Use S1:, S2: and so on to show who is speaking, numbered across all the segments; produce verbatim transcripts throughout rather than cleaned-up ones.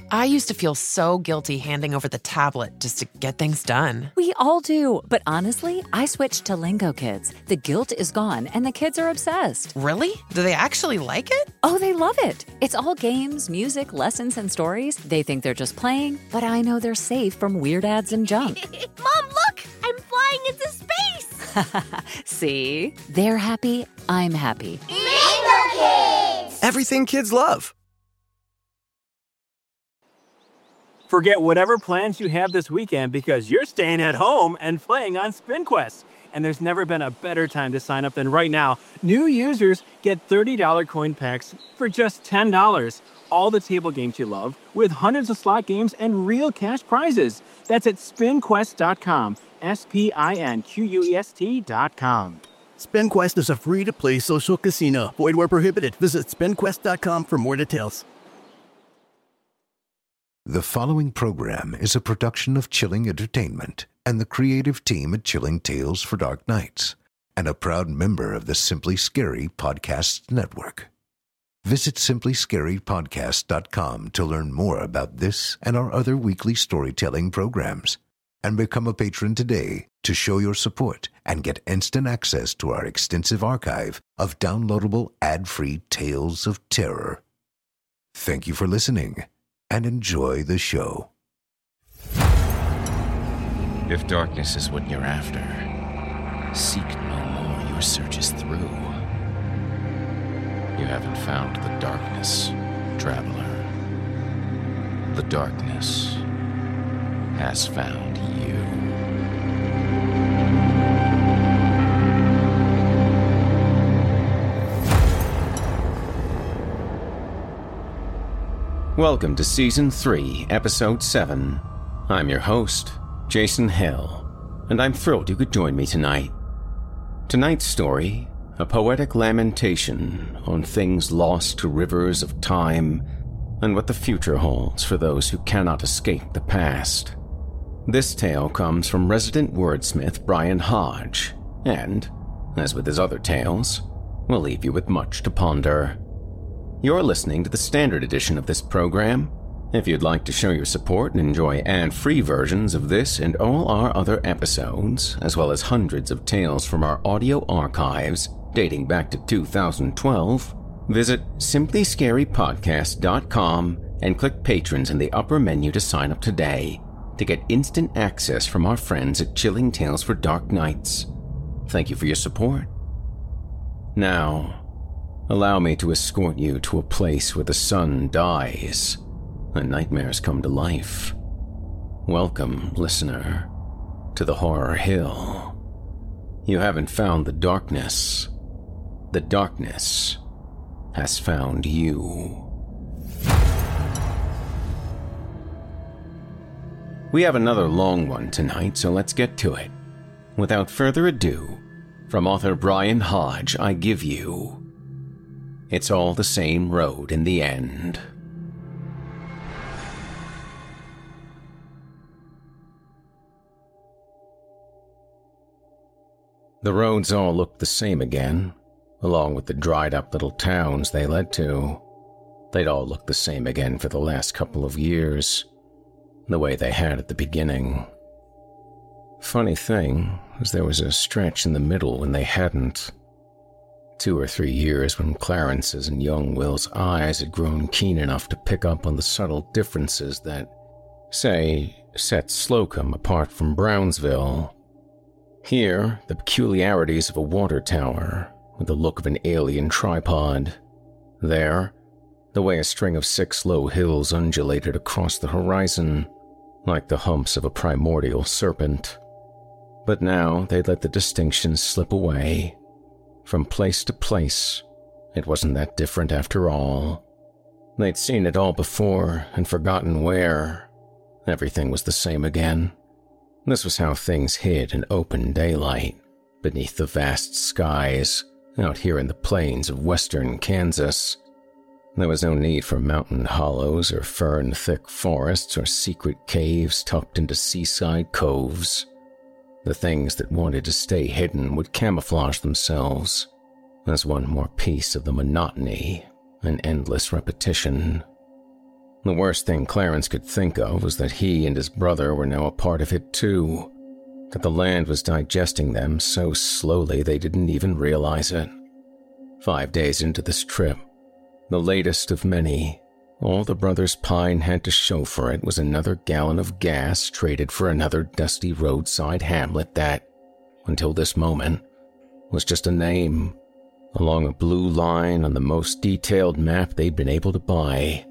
S1: I used to feel so guilty handing over the tablet just to get things done.
S2: We all do. But honestly, I switched to Lingo Kids. The guilt is gone and the kids are obsessed.
S1: Really? Do they actually like it?
S2: Oh, they love it. It's all games, music, lessons, and stories. They think they're just playing, but I know they're safe from weird ads and junk.
S3: Mom, look! I'm flying into space!
S2: See? They're happy. I'm happy.
S3: Lingo Kids!
S4: Everything kids love.
S5: Forget whatever plans you have this weekend because you're staying at home and playing on SpinQuest. And there's never been a better time to sign up than right now. New users get thirty dollars coin packs for just ten dollars. All the table games you love with hundreds of slot games and real cash prizes. That's at spin quest dot com. S P I N Q U E S T dot com.
S6: SpinQuest is a free-to-play social casino. Void where prohibited. Visit spin quest dot com for more details.
S7: The following program is a production of Chilling Entertainment and the creative team at Chilling Tales for Dark Nights, and a proud member of the Simply Scary Podcasts Network. Visit simply scary podcast dot com to learn more about this and our other weekly storytelling programs, and become a patron today to show your support and get instant access to our extensive archive of downloadable ad-free tales of terror. Thank you for listening. And enjoy the show.
S8: If darkness is what you're after, seek no more, your search is through. You haven't found the darkness, traveler. The darkness has found you. Welcome to Season three, Episode seven. I'm your host, Jason Hill, and I'm thrilled you could join me tonight. Tonight's story, a poetic lamentation on things lost to rivers of time and what the future holds for those who cannot escape the past. This tale comes from resident wordsmith Brian Hodge, and, as with his other tales, will leave you with much to ponder. You're listening to the standard edition of this program. If you'd like to show your support and enjoy ad-free versions of this and all our other episodes, as well as hundreds of tales from our audio archives dating back to two thousand twelve, visit simply scary podcast dot com and click Patrons in the upper menu to sign up today to get instant access from our friends at Chilling Tales for Dark Nights. Thank you for your support. Now, allow me to escort you to a place where the sun dies and nightmares come to life. Welcome, listener, to the Horror Hill. You haven't found the darkness. The darkness has found you. We have another long one tonight, so let's get to it. Without further ado, from author Brian Hodge, I give you It's All the Same Road in the End. The roads all looked the same again, along with the dried-up little towns they led to. They'd all looked the same again for the last couple of years, the way they had at the beginning. Funny thing was there was a stretch in the middle when they hadn't. Two or three years when Clarence's and young Will's eyes had grown keen enough to pick up on the subtle differences that, say, set Slocum apart from Brownsville. Here, the peculiarities of a water tower with the look of an alien tripod. There, the way a string of six low hills undulated across the horizon, like the humps of a primordial serpent. But now they'd let the distinctions slip away. From place to place, it wasn't that different after all. They'd seen it all before and forgotten where. Everything was the same again. This was how things hid in open daylight, beneath the vast skies, out here in the plains of western Kansas. There was no need for mountain hollows or fern-thick forests or secret caves tucked into seaside coves. The things that wanted to stay hidden would camouflage themselves as one more piece of the monotony and endless repetition. The worst thing Clarence could think of was that he and his brother were now a part of it too, that the land was digesting them so slowly they didn't even realize it. Five days into this trip, the latest of many, all the brothers Pine had to show for it was another gallon of gas traded for another dusty roadside hamlet that, until this moment, was just a name, along a blue line on the most detailed map they'd been able to buy.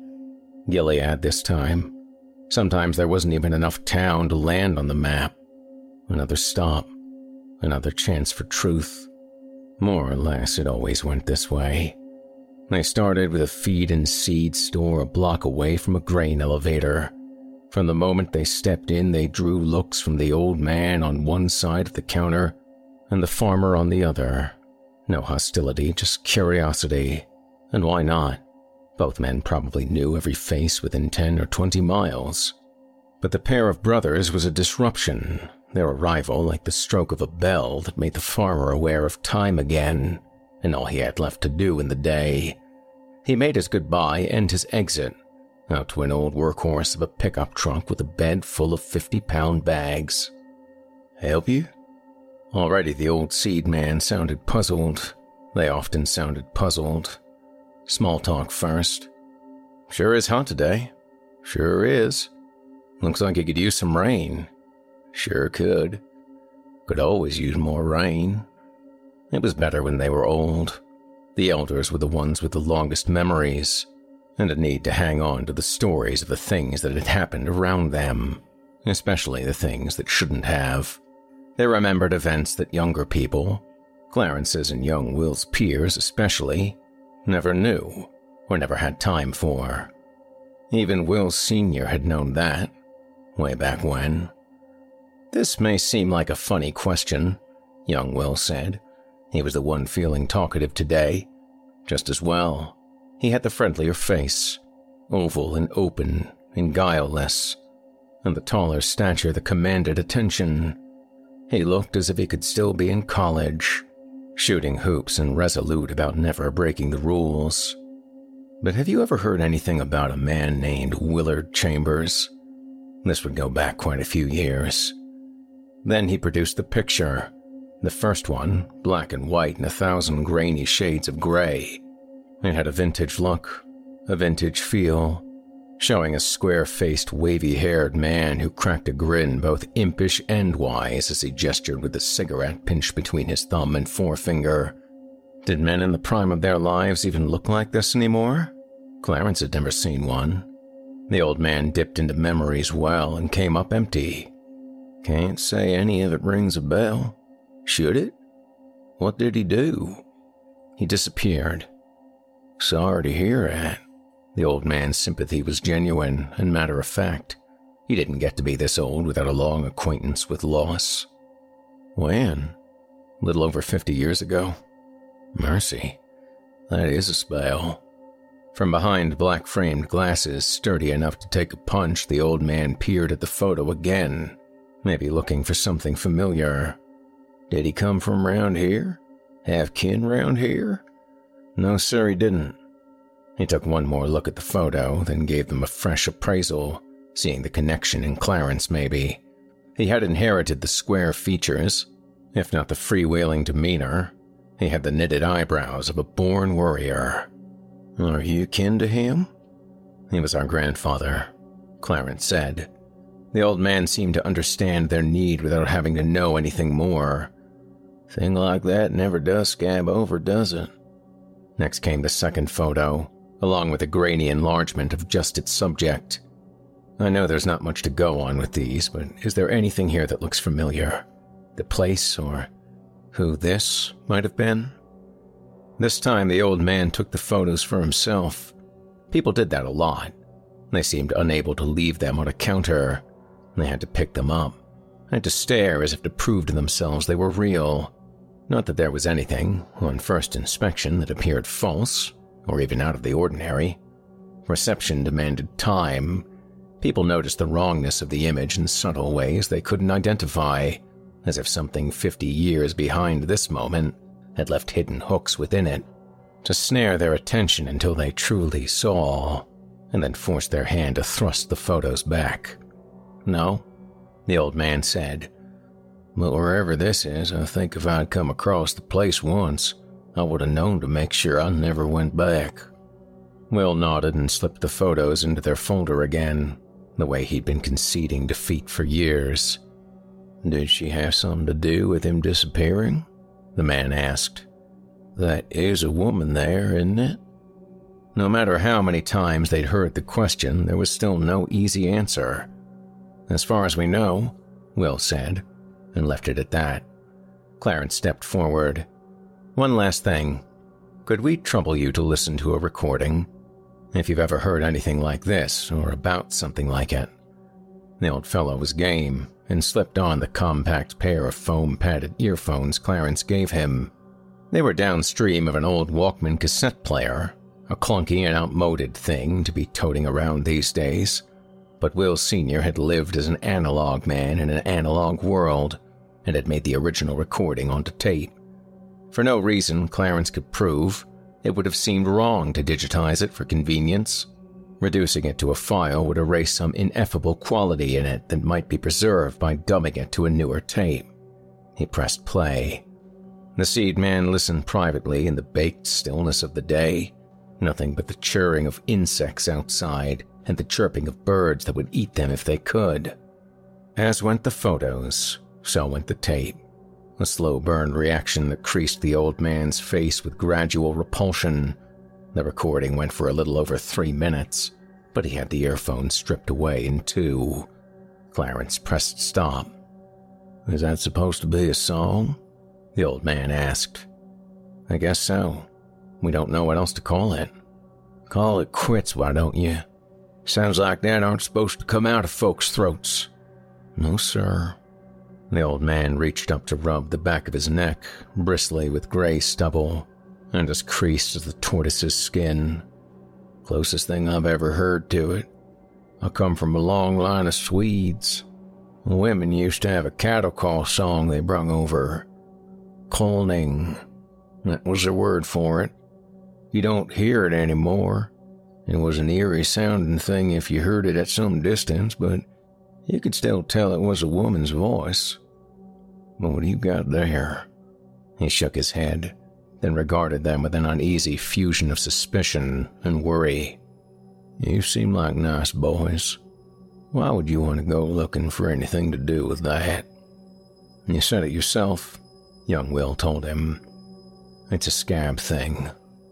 S8: Gilead this time. Sometimes there wasn't even enough town to land on the map. Another stop, another chance for truth. More or less, it always went this way. They started with a feed and seed store a block away from a grain elevator. From the moment they stepped in, they drew looks from the old man on one side of the counter and the farmer on the other. No hostility, just curiosity. And why not? Both men probably knew every face within ten or twenty miles. But the pair of brothers was a disruption, their arrival like the stroke of a bell that made the farmer aware of time again, and all he had left to do in the day. He made his goodbye and his exit, out to an old workhorse of a pickup truck with a bed full of fifty-pound bags. "Help you?" Already the old seed man sounded puzzled. They often sounded puzzled. Small talk first. "Sure is hot today." "Sure is." "Looks like you could use some rain." "Sure could." "Could always use more rain." It was better when they were old. The elders were the ones with the longest memories, and a need to hang on to the stories of the things that had happened around them, especially the things that shouldn't have. They remembered events that younger people, Clarence's and young Will's peers especially, never knew or never had time for. Even Will Senior had known that, way back when. "This may seem like a funny question," young Will said. He was the one feeling talkative today. Just as well. He had the friendlier face, oval and open and guileless, and the taller stature that commanded attention. He looked as if he could still be in college, shooting hoops and resolute about never breaking the rules. "But have you ever heard anything about a man named Willard Chambers?" This would go back quite a few years. Then he produced the picture. The first one, black and white in a thousand grainy shades of gray. It had a vintage look, a vintage feel, showing a square-faced, wavy-haired man who cracked a grin both impish and wise as he gestured with a cigarette pinched between his thumb and forefinger. Did men in the prime of their lives even look like this anymore? Clarence had never seen one. The old man dipped into memory's well and came up empty. "Can't say any of it rings a bell. Should it? What did he do?" He disappeared. "Sorry to hear that." The old man's sympathy was genuine and matter-of-fact. He didn't get to be this old without a long acquaintance with loss. "When?" "Little over fifty years ago." "Mercy. That is a spell." From behind black-framed glasses sturdy enough to take a punch, the old man peered at the photo again, maybe looking for something familiar. "Did he come from round here? Have kin round here?" "No, sir, he didn't." He took one more look at the photo, then gave them a fresh appraisal, seeing the connection in Clarence maybe. He had inherited the square features, if not the freewheeling demeanor. He had the knitted eyebrows of a born warrior. "Are you kin to him?" "He was our grandfather," Clarence said. The old man seemed to understand their need without having to know anything more. "Thing like that never does scab over, does it?" Next came the second photo, along with a grainy enlargement of just its subject. "I know there's not much to go on with these, but is there anything here that looks familiar? The place, or who this might have been?" This time the old man took the photos for himself. People did that a lot. They seemed unable to leave them on a counter. They had to pick them up, had to stare as if to prove to themselves they were real. Not that there was anything, on first inspection, that appeared false, or even out of the ordinary. Reception demanded time. People noticed the wrongness of the image in subtle ways they couldn't identify, as if something fifty years behind this moment had left hidden hooks within it, to snare their attention until they truly saw. and then forced their hand to thrust the photos back. "No," the old man said. "But wherever this is, I think if I'd come across the place once, I would have known to make sure I never went back." Will nodded and slipped the photos into their folder again, the way he'd been conceding defeat for years. "Did she have something to do with him disappearing?" the man asked. "That is a woman there, isn't it?" No matter how many times they'd heard the question, there was still no easy answer. "As far as we know," Will said, and left it at that. Clarence stepped forward. "One last thing. Could we trouble you to listen to a recording? If you've ever heard anything like this, or about something like it." The old fellow was game, and slipped on the compact pair of foam-padded earphones Clarence gave him. They were downstream of an old Walkman cassette player, a clunky and outmoded thing to be toting around these days. But Will Senior had lived as an analog man in an analog world, and had made the original recording onto tape. For no reason Clarence could prove, it would have seemed wrong to digitize it for convenience. Reducing it to a file would erase some ineffable quality in it that might be preserved by dubbing it to a newer tape. He pressed play. The seed man listened privately in the baked stillness of the day. Nothing but the chirring of insects outside and the chirping of birds that would eat them if they could. As went the photos, so went the tape. A slow burn reaction that creased the old man's face with gradual repulsion. The recording went for a little over three minutes, but he had the earphones stripped away in two. Clarence pressed stop. "Is that supposed to be a song?" the old man asked. "I guess so. We don't know what else to call it." "Call it quits, why don't you? Sounds like that aren't supposed to come out of folks' throats." "No, sir." The old man reached up to rub the back of his neck, bristly with gray stubble, and as creased as the tortoise's skin. "Closest thing I've ever heard to it. I come from a long line of Swedes. The women used to have a cattle call song they brung over. Kolning. That was their word for it. You don't hear it anymore. It was an eerie sounding thing if you heard it at some distance, but you could still tell it was a woman's voice. But what do you got there?" He shook his head, then regarded them with an uneasy fusion of suspicion and worry. "You seem like nice boys. Why would you want to go looking for anything to do with that?" "You said it yourself," young Will told him. "It's a scab thing."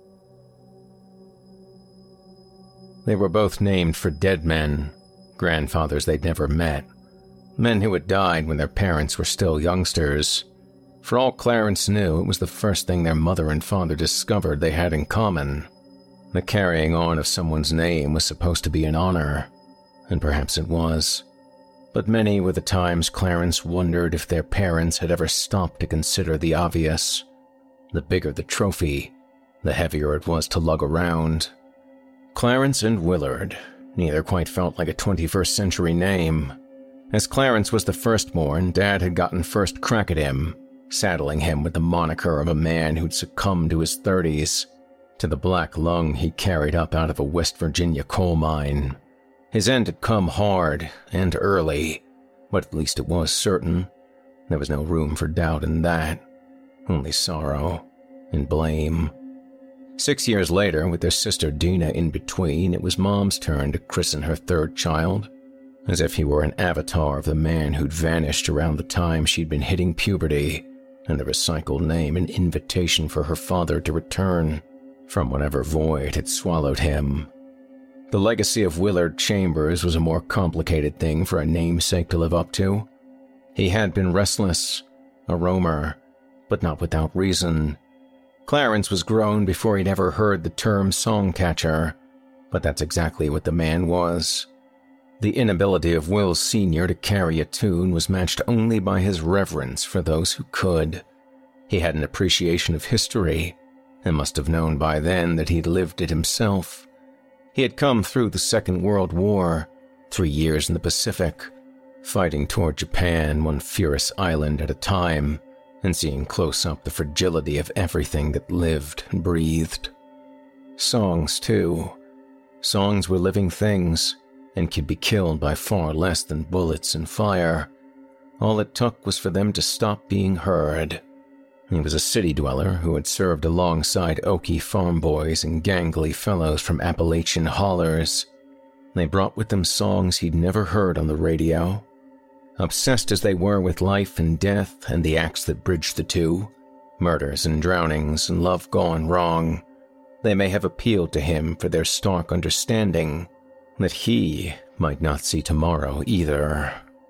S8: They were both named for dead men, grandfathers they'd never met, men who had died when their parents were still youngsters. For all Clarence knew, it was the first thing their mother and father discovered they had in common. The carrying on of someone's name was supposed to be an honor, and perhaps it was. But many were the times Clarence wondered if their parents had ever stopped to consider the obvious. The bigger the trophy, the heavier it was to lug around. Clarence and Willard, neither quite felt like a twenty-first century name. As Clarence was the firstborn, Dad had gotten first crack at him, saddling him with the moniker of a man who'd succumbed to his thirties, to the black lung he carried up out of a West Virginia coal mine. His end had come hard and early, but at least it was certain. There was no room for doubt in that, only sorrow and blame. Six years later, with their sister Dina in between, it was Mom's turn to christen her third child, as if he were an avatar of the man who'd vanished around the time she'd been hitting puberty, and the recycled name an invitation for her father to return from whatever void had swallowed him. The legacy of Willard Chambers was a more complicated thing for a namesake to live up to. He had been restless, a roamer, but not without reason. Clarence was grown before he'd ever heard the term songcatcher, but that's exactly what the man was. The inability of Will Senior to carry a tune was matched only by his reverence for those who could. He had an appreciation of history, and must have known by then that he'd lived it himself. He had come through the Second World War, three years in the Pacific, fighting toward Japan one furious island at a time, and seeing close up the fragility of everything that lived and breathed. Songs, too. Songs were living things and could be killed by far less than bullets and fire. All it took was for them to stop being heard. He was a city dweller who had served alongside Okie farm boys and gangly fellows from Appalachian hollers. They brought with them songs he'd never heard on the radio. Obsessed as they were with life and death and the acts that bridged the two, murders and drownings and love gone wrong, they may have appealed to him for their stark understanding that he might not see tomorrow either.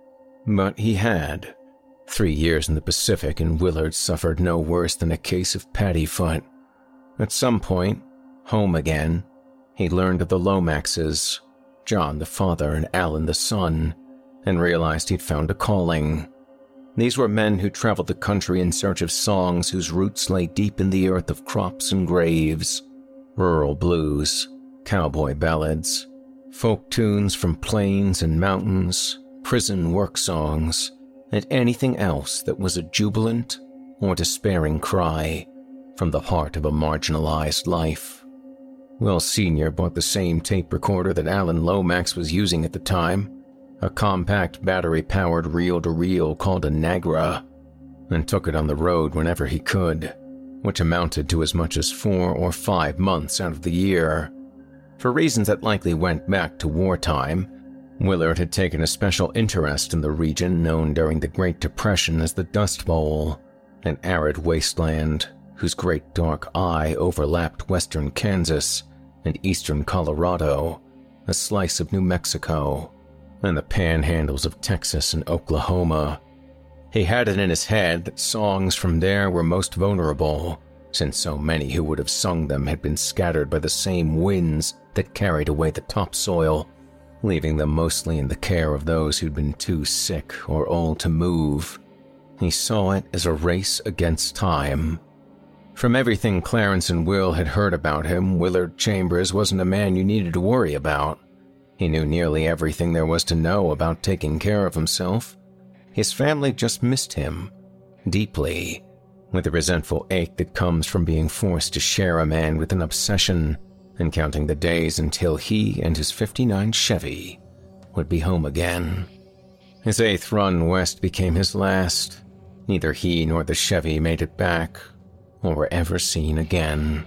S8: But he had. Three years in the Pacific and Willard suffered no worse than a case of paddyfoot. At some point, home again, he learned of the Lomaxes, John the father and Alan the son, and realized he'd found a calling. These were men who traveled the country in search of songs whose roots lay deep in the earth of crops and graves. Rural blues, cowboy ballads, folk tunes from plains and mountains, prison work songs, and anything else that was a jubilant or despairing cry from the heart of a marginalized life. Will Senior bought the same tape recorder that Alan Lomax was using at the time, a compact battery-powered reel-to-reel called a Nagra, and took it on the road whenever he could, which amounted to as much as four or five months out of the year. For reasons that likely went back to wartime, Willard had taken a special interest in the region known during the Great Depression as the Dust Bowl, an arid wasteland whose great dark eye overlapped western Kansas and eastern Colorado, a slice of New Mexico, and the panhandles of Texas and Oklahoma. He had it in his head that songs from there were most vulnerable, since so many who would have sung them had been scattered by the same winds that carried away the topsoil, leaving them mostly in the care of those who'd been too sick or old to move. He saw it as a race against time. From everything Clarence and Will had heard about him, Willard Chambers wasn't a man you needed to worry about. He knew nearly everything there was to know about taking care of himself. His family just missed him, deeply, with a resentful ache that comes from being forced to share a man with an obsession and counting the days until he and his fifty-nine Chevy would be home again. His eighth run west became his last. Neither he nor the Chevy made it back, or were ever seen again.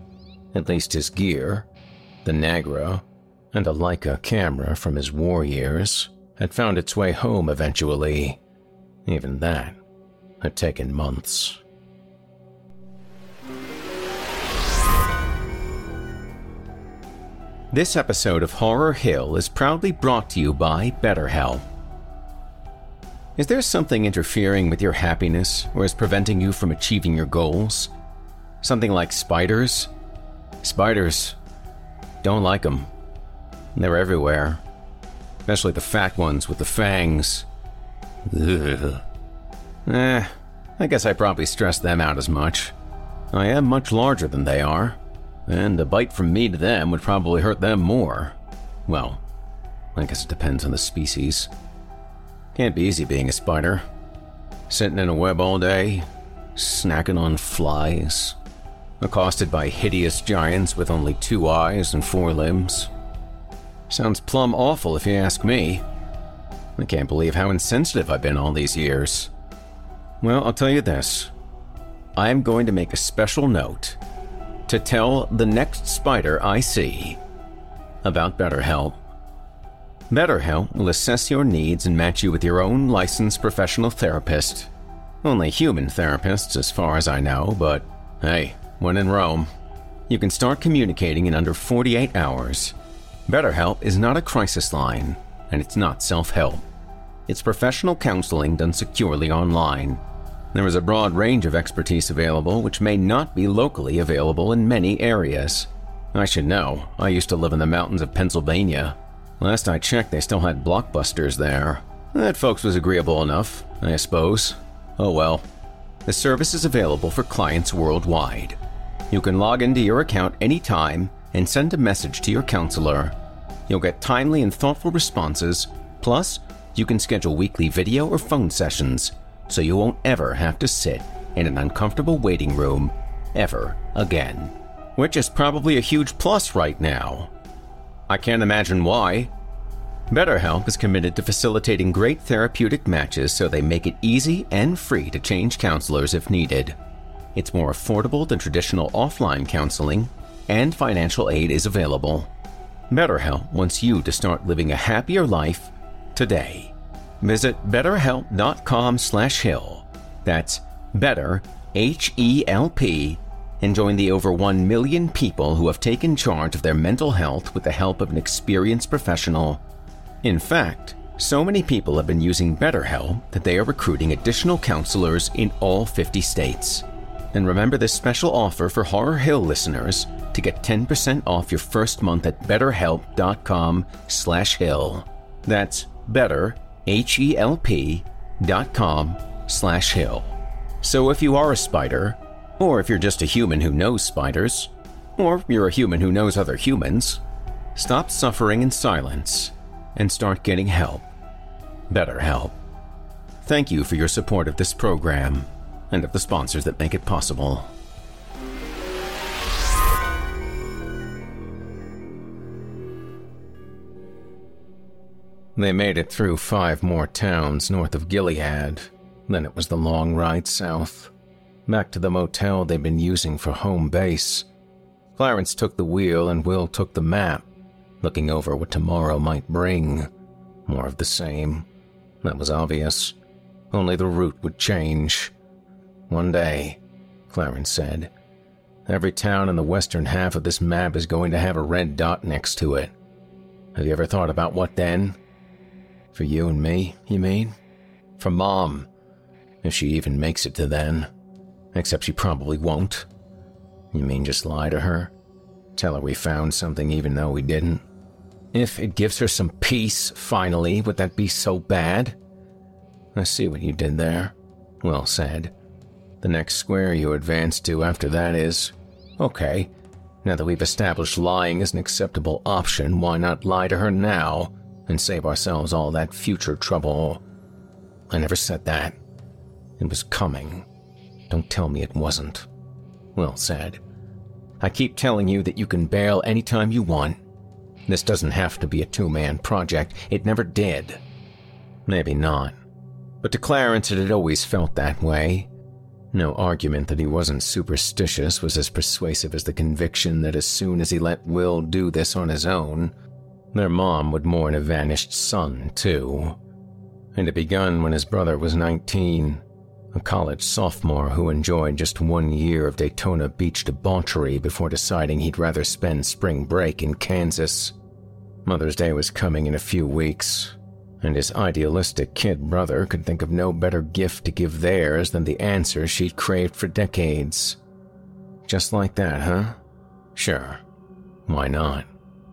S8: At least his gear, the Nagra, and a Leica camera from his war years, had found its way home eventually. Even that had taken months. This episode of Horror Hill is proudly brought to you by BetterHelp. Is there something interfering with your happiness or is preventing you from achieving your goals? Something like spiders? Spiders. Don't like them. They're everywhere. Especially the fat ones with the fangs. Ugh. Eh, I guess I probably stress them out as much. I am much larger than they are, and a bite from me to them would probably hurt them more. Well, I guess it depends on the species. Can't be easy being a spider. Sitting in a web all day, snacking on flies, accosted by hideous giants with only two eyes and four limbs. Sounds plumb awful if you ask me. I can't believe how insensitive I've been all these years. Well, I'll tell you this. I am going to make a special note to tell the next spider I see about BetterHelp. BetterHelp will assess your needs and match you with your own licensed professional therapist. Only human therapists as far as I know, but hey, when in Rome. You can start communicating in under forty-eight hours. BetterHelp is not a crisis line, and it's not self-help. It's professional counseling done securely online. There is a broad range of expertise available which may not be locally available in many areas. I should know, I used to live in the mountains of Pennsylvania. Last I checked, they still had Blockbusters there. That folks was agreeable enough, I suppose. Oh well. The service is available for clients worldwide. You can log into your account anytime and send a message to your counselor. You'll get timely and thoughtful responses, plus you can schedule weekly video or phone sessions, so you won't ever have to sit in an uncomfortable waiting room ever again. Which is probably a huge plus right now. I can't imagine why. BetterHelp is committed to facilitating great therapeutic matches so they make it easy and free to change counselors if needed. It's more affordable than traditional offline counseling, and financial aid is available. BetterHelp wants you to start living a happier life today. Visit betterhelp.com slash hill. That's better, H E L P, and join the over one million people who have taken charge of their mental health with the help of an experienced professional. In fact, so many people have been using BetterHelp that they are recruiting additional counselors in all fifty states. And remember this special offer for Horror Hill listeners to get ten percent off your first month at betterhelp.com slash hill. That's better, H E L P dot com slash hill. So if you are a spider, or if you're just a human who knows spiders, or you're a human who knows other humans, stop suffering in silence and start getting help. BetterHelp. Thank you for your support of this program and of the sponsors that make it possible. They made it through five more towns north of Gilead. Then it was the long ride south, back to the motel they'd been using for home base. Clarence took the wheel and Will took the map, looking over what tomorrow might bring. More of the same. That was obvious. Only the route would change. One day, Clarence said, every town in the western half of this map is going to have a red dot next to it. Have you ever thought about what then? For you and me, you mean? For Mom, if she even makes it to then. Except she probably won't. You mean just lie to her? Tell her we found something even though we didn't? If it gives her some peace, finally, would that be so bad? I see what you did there, Will said. The next square you advance to after that is, okay, now that we've established lying as an acceptable option, why not lie to her now and save ourselves all that future trouble? I never said that. It was coming. Don't tell me it wasn't, Will said. I keep telling you that you can bail anytime you want. This doesn't have to be a two-man project. It never did. Maybe not. But to Clarence it had always felt that way. No argument that he wasn't superstitious was as persuasive as the conviction that as soon as he let Will do this on his own, their mom would mourn a vanished son, too. And it begun when his brother was nineteen, a college sophomore who enjoyed just one year of Daytona Beach debauchery before deciding he'd rather spend spring break in Kansas. Mother's Day was coming in a few weeks, and his idealistic kid brother could think of no better gift to give theirs than the answer she'd craved for decades. Just like that, huh? Sure. Why not?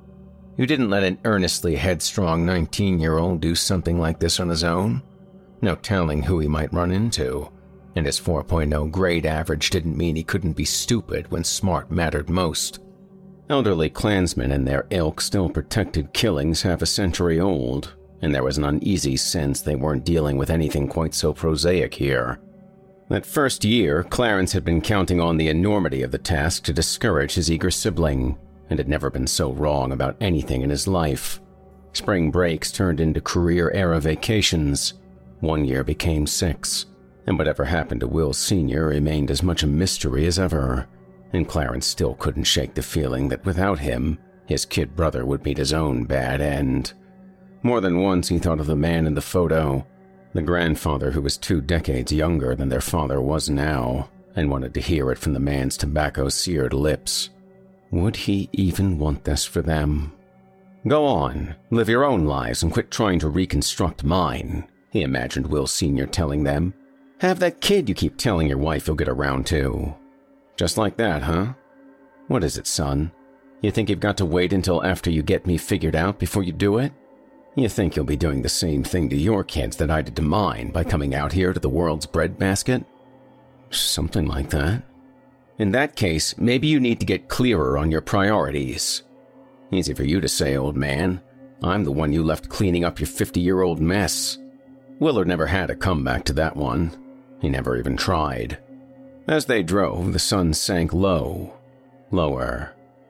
S8: You didn't let an earnestly headstrong nineteen-year-old do something like this on his own? No telling who he might run into, and his four point oh grade average didn't mean he couldn't be stupid when smart mattered most. Elderly Klansmen and their ilk still protected killings half a century old, and there was an uneasy sense they weren't dealing with anything quite so prosaic here. That first year, Clarence had been counting on the enormity of the task to discourage his eager sibling, and had never been so wrong about anything in his life. Spring breaks turned into career-era vacations. One year became six, and whatever happened to Will Senior remained as much a mystery as ever, and Clarence still couldn't shake the feeling that without him, his kid brother would meet his own bad end. More than once he thought of the man in the photo, the grandfather who was two decades younger than their father was now, and wanted to hear it from the man's tobacco-seared lips. Would he even want this for them? Go on, live your own lives and quit trying to reconstruct mine, he imagined Will Senior telling them. Have that kid you keep telling your wife you'll get around to. Just like that, huh? What is it, son? You think you've got to wait until after you get me figured out before you do it? You think you'll be doing the same thing to your kids that I did to mine by coming out here to the world's breadbasket? Something like that. In that case, maybe you need to get clearer on your priorities. Easy for you to say, old man. I'm the one you left cleaning up your fifty-year-old mess. Willard never had a comeback to that one. He never even tried. As they drove, the sun sank low, lower,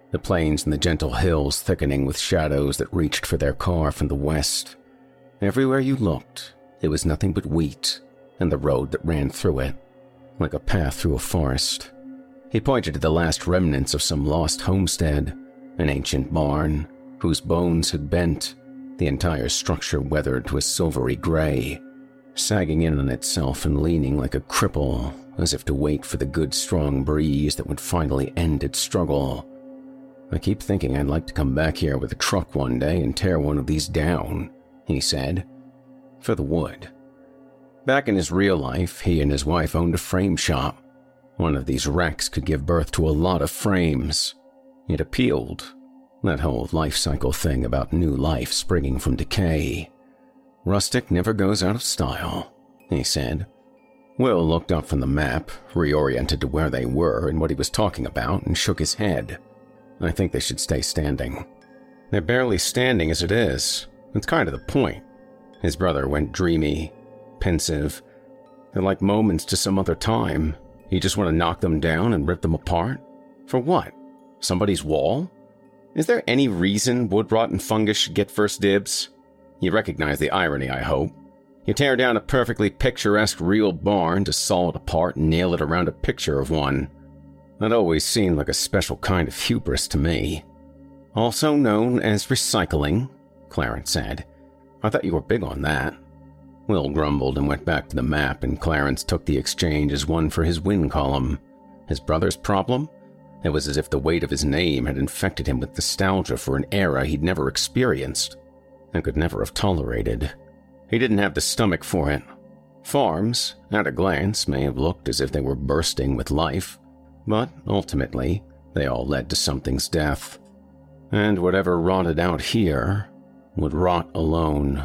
S8: the plains and the gentle hills thickening with shadows that reached for their car from the west. Everywhere you looked, it was nothing but wheat, and the road that ran through it, like a path through a forest. He pointed to the last remnants of some lost homestead, an ancient barn, whose bones had bent, the entire structure weathered to a silvery gray, sagging in on itself and leaning like a cripple, as if to wait for the good strong breeze that would finally end its struggle. I keep thinking I'd like to come back here with a truck one day and tear one of these down, he said, for the wood. Back in his real life, he and his wife owned a frame shop. One of these wrecks could give birth to a lot of frames. It appealed, that whole life cycle thing about new life springing from decay. Rustic never goes out of style, he said. Will looked up from the map, reoriented to where they were and what he was talking about, and shook his head. I think they should stay standing. They're barely standing as it is. That's kind of the point. His brother went dreamy, pensive. They're like moments to some other time. You just want to knock them down and rip them apart? For what? Somebody's wall? Is there any reason wood rot and fungus should get first dibs? You recognize the irony, I hope. You tear down a perfectly picturesque real barn to saw it apart and nail it around a picture of one. That always seemed like a special kind of hubris to me. Also known as recycling, Clarence said. I thought you were big on that. Will grumbled and went back to the map, and Clarence took the exchange as one for his win column. His brother's problem? It was as if the weight of his name had infected him with nostalgia for an era he'd never experienced and could never have tolerated. He didn't have the stomach for it. Farms, at a glance, may have looked as if they were bursting with life, but ultimately, they all led to something's death. And whatever rotted out here would rot alone.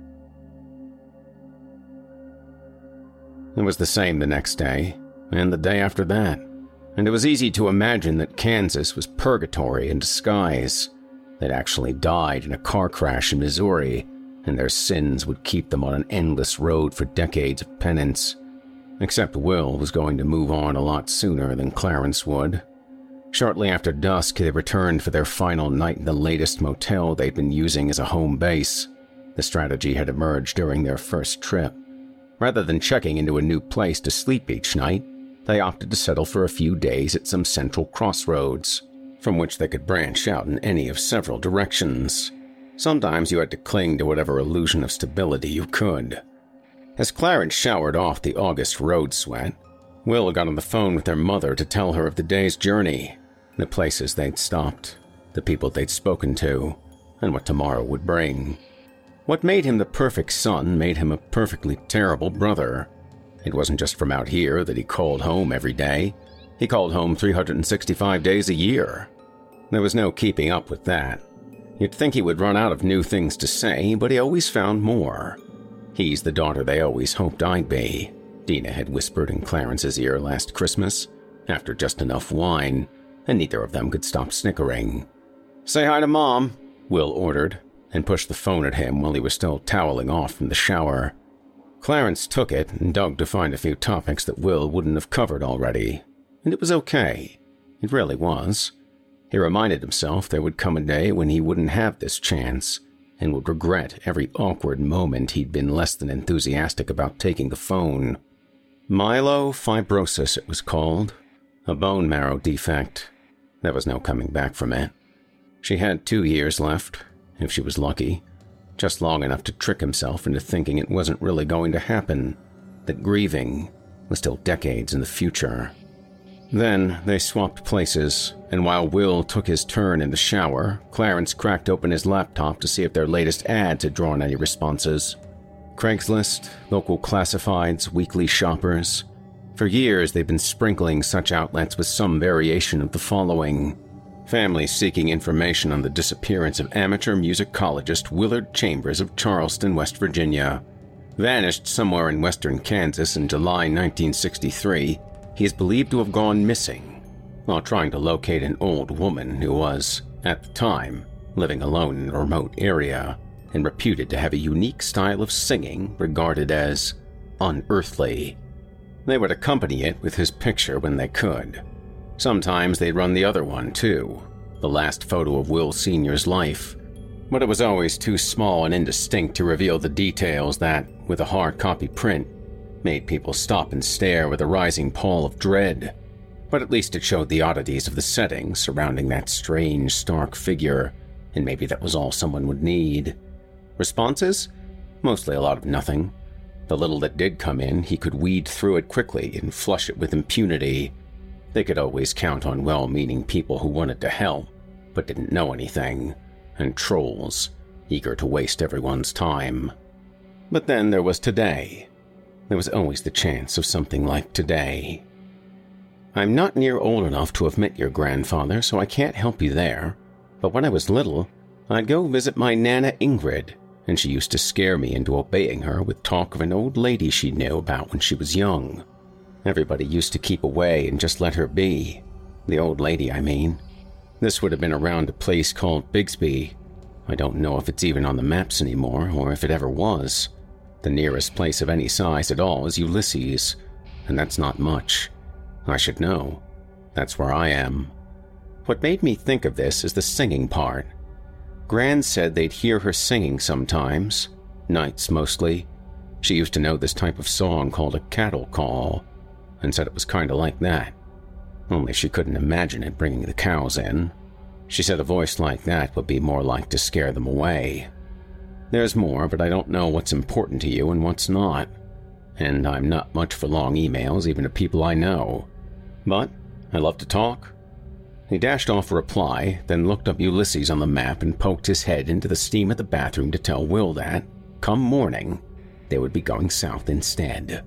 S8: It was the same the next day, and the day after that, and it was easy to imagine that Kansas was purgatory in disguise. They'd actually died in a car crash in Missouri, and their sins would keep them on an endless road for decades of penance. Except Will was going to move on a lot sooner than Clarence would. Shortly after dusk, they returned for their final night in the latest motel they'd been using as a home base. The strategy had emerged during their first trip. Rather than checking into a new place to sleep each night, they opted to settle for a few days at some central crossroads, from which they could branch out in any of several directions. Sometimes you had to cling to whatever illusion of stability you could. As Clarence showered off the August road sweat, Will got on the phone with their mother to tell her of the day's journey, the places they'd stopped, the people they'd spoken to, and what tomorrow would bring. What made him the perfect son made him a perfectly terrible brother. It wasn't just from out here that he called home every day. He called home three hundred sixty-five days a year. There was no keeping up with that. You'd think he would run out of new things to say, but he always found more. He's the daughter they always hoped I'd be, Dina had whispered in Clarence's ear last Christmas, after just enough wine, and neither of them could stop snickering. Say hi to Mom, Will ordered, and pushed the phone at him while he was still toweling off from the shower. Clarence took it and dug to find a few topics that Will wouldn't have covered already, and it was okay. It really was. He reminded himself there would come a day when he wouldn't have this chance, and would regret every awkward moment he'd been less than enthusiastic about taking the phone. Myelofibrosis, it was called. A bone marrow defect. There was no coming back from it. She had two years left, if she was lucky. Just long enough to trick himself into thinking it wasn't really going to happen, that grieving was still decades in the future. Then they swapped places, and while Will took his turn in the shower, Clarence cracked open his laptop to see if their latest ads had drawn any responses. Craigslist, local classifieds, weekly shoppers. For years they've been sprinkling such outlets with some variation of the following. Families seeking information on the disappearance of amateur musicologist Willard Chambers of Charleston, West Virginia. Vanished somewhere in western Kansas in July nineteen sixty-three, he is believed to have gone missing while trying to locate an old woman who was, at the time, living alone in a remote area and reputed to have a unique style of singing regarded as unearthly. They would accompany it with his picture when they could. Sometimes they'd run the other one, too. the last photo of Will Senior's life, but it was always too small and indistinct to reveal the details that, with a hard copy print, made people stop and stare with a rising pall of dread. But at least it showed the oddities of the setting surrounding that strange, stark figure, and maybe that was all someone would need. Responses? Mostly a lot of nothing. The little that did come in, he could weed through it quickly and flush it with impunity. They could always count on well-meaning people who wanted to help, but didn't know anything, and trolls, eager to waste everyone's time. But then there was today. There was always the chance of something like today. I'm not near old enough to have met your grandfather, so I can't help you there. But when I was little, I'd go visit my Nana Ingrid, and she used to scare me into obeying her with talk of an old lady she knew about when she was young. Everybody used to keep away and just let her be. The old lady, I mean. This would have been around a place called Bigsby. I don't know if it's even on the maps anymore, or if it ever was. The nearest place of any size at all is Ulysses, and that's not much. I should know. That's where I am. What made me think of this is the singing part. Gran said they'd hear her singing sometimes, nights mostly. She used to know this type of song called a cattle call, and said it was kind of like that. Only she couldn't imagine it bringing the cows in. She said a voice like that would be more like to scare them away. There's more, but I don't know what's important to you and what's not. And I'm not much for long emails, even to people I know. But I love to talk. He dashed off a reply, then looked up Ulysses on the map and poked his head into the steam of the bathroom to tell Will that, come morning, they would be going south instead.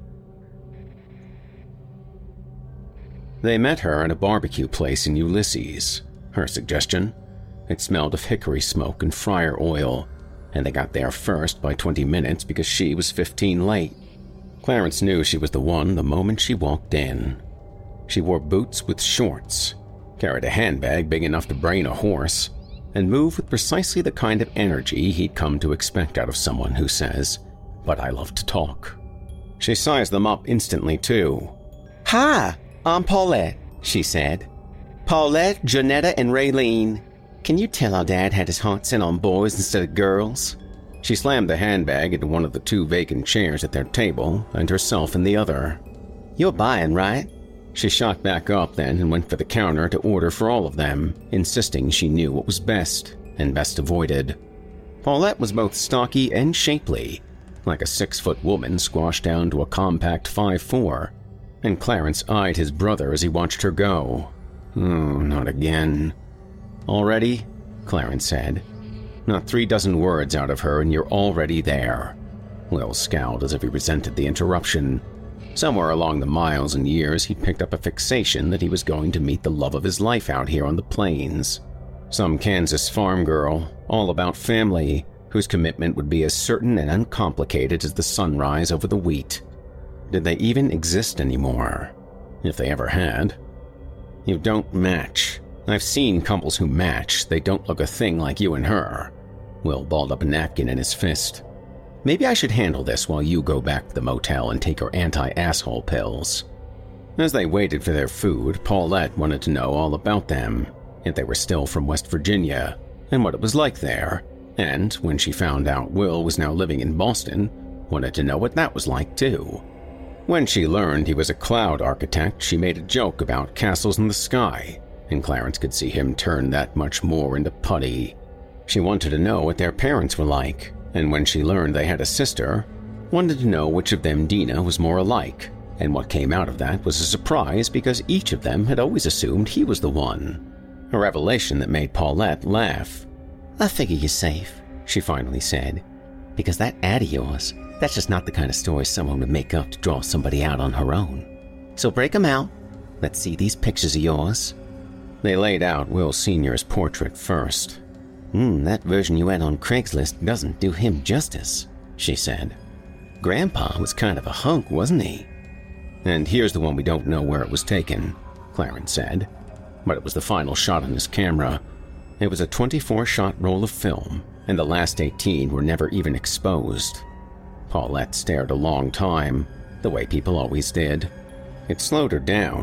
S8: They met her at a barbecue place in Ulysses. Her suggestion? It smelled of hickory smoke and fryer oil, and they got there first by twenty minutes because she was fifteen late. Clarence knew she was the one the moment she walked in. She wore boots with shorts, carried a handbag big enough to brain a horse, and moved with precisely the kind of energy he'd come to expect out of someone who says, "But I love to talk." She sized them up instantly, too. "Hi, I'm Paulette," she said. "Paulette, Janetta, and Raylene. Can you tell our dad had his heart set on boys instead of girls?" She slammed the handbag into one of the two vacant chairs at their table, and herself in the other. "You're buying, right?" She shot back up then and went for the counter to order for all of them, insisting she knew what was best, and best avoided. Paulette was both stocky and shapely, like a six-foot woman squashed down to a compact five foot four, and Clarence eyed his brother as he watched her go. Oh, not again. "Already?" Clarence said. "Not three dozen words out of her and you're already there." Will scowled as if he resented the interruption. Somewhere along the miles and years, he picked up a fixation that he was going to meet the love of his life out here on the plains. Some Kansas farm girl, all about family, whose commitment would be as certain and uncomplicated as the sunrise over the wheat. Did they even exist anymore? If they ever had. You don't match. I've seen couples who match. They don't look a thing like you and her. Will balled up a napkin in his fist. "Maybe I should handle this while you go back to the motel and take your anti-asshole pills." As they waited for their food, Paulette wanted to know all about them, if they were still from West Virginia, and what it was like there, and when she found out Will was now living in Boston, wanted to know what that was like too. When she learned he was a cloud architect, she made a joke about castles in the sky, and Clarence could see him turn that much more into putty. She wanted to know what their parents were like, and when she learned they had a sister, wanted to know which of them Dina was more alike, and what came out of that was a surprise because each of them had always assumed he was the one. A revelation that made Paulette laugh. "I figure you're safe," she finally said, "because that ad of yours, that's just not the kind of story someone would make up to draw somebody out on her own. So break them out. Let's see these pictures of yours." They laid out Will Senior's portrait first. Hmm, that version you had on Craigslist doesn't do him justice," she said. "Grandpa was kind of a hunk, wasn't he?" "And here's the one we don't know where it was taken," Clarence said. But it was the final shot on his camera. It was a twenty-four shot roll of film, and the last eighteen were never even exposed. Paulette stared a long time, the way people always did. It slowed her down,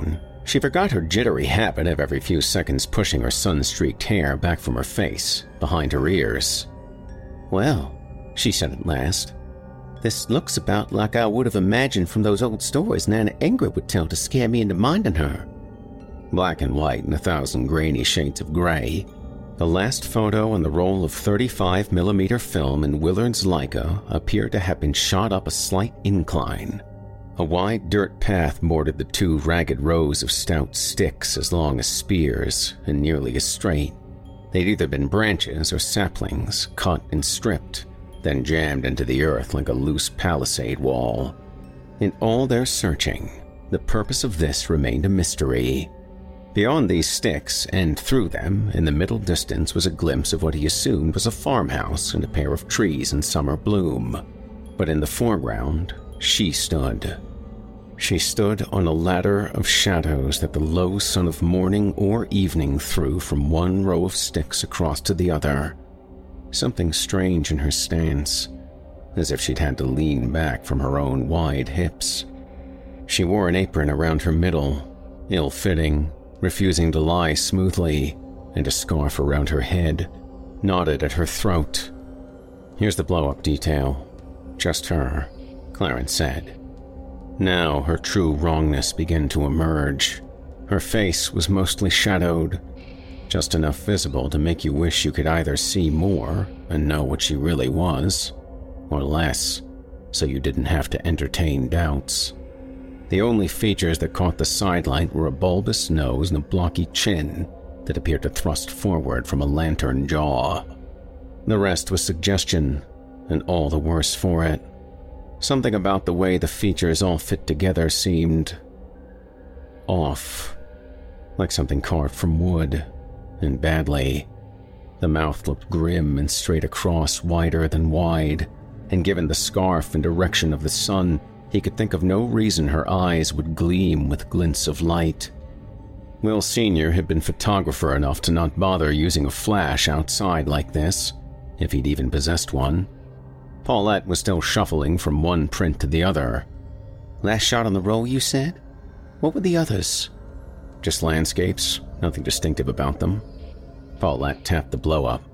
S8: She forgot her jittery habit of every few seconds pushing her sun-streaked hair back from her face, behind her ears. "Well," she said at last, "this looks about like I would have imagined from those old stories Nana Ingrid would tell to scare me into minding her." Black and white in a thousand grainy shades of gray, the last photo on the roll of thirty-five millimeter film in Willard's Leica appeared to have been shot up a slight incline. A wide dirt path bordered the two ragged rows of stout sticks as long as spears and nearly as straight. They'd either been branches or saplings, cut and stripped, then jammed into the earth like a loose palisade wall. In all their searching, the purpose of this remained a mystery. Beyond these sticks, and through them, in the middle distance was a glimpse of what he assumed was a farmhouse and a pair of trees in summer bloom. But in the foreground, she stood. She stood on a ladder of shadows that the low sun of morning or evening threw from one row of sticks across to the other. Something strange in her stance, as if she'd had to lean back from her own wide hips. She wore an apron around her middle, ill-fitting, refusing to lie smoothly, and a scarf around her head, knotted at her throat. "Here's the blow-up detail. Just her," Clarence said. Now her true wrongness began to emerge. Her face was mostly shadowed, just enough visible to make you wish you could either see more and know what she really was, or less, so you didn't have to entertain doubts. The only features that caught the sidelight were a bulbous nose and a blocky chin that appeared to thrust forward from a lantern jaw. The rest was suggestion, and all the worse for it. Something about the way the features all fit together seemed off, like something carved from wood, and badly. The mouth looked grim and straight across, wider than wide, and given the scarf and direction of the sun, he could think of no reason her eyes would gleam with glints of light. Will Senior had been photographer enough to not bother using a flash outside like this, if he'd even possessed one. Paulette was still shuffling from one print to the other. "Last shot on the roll, you said? What were the others?" "Just landscapes, nothing distinctive about them." Paulette tapped the blow-up.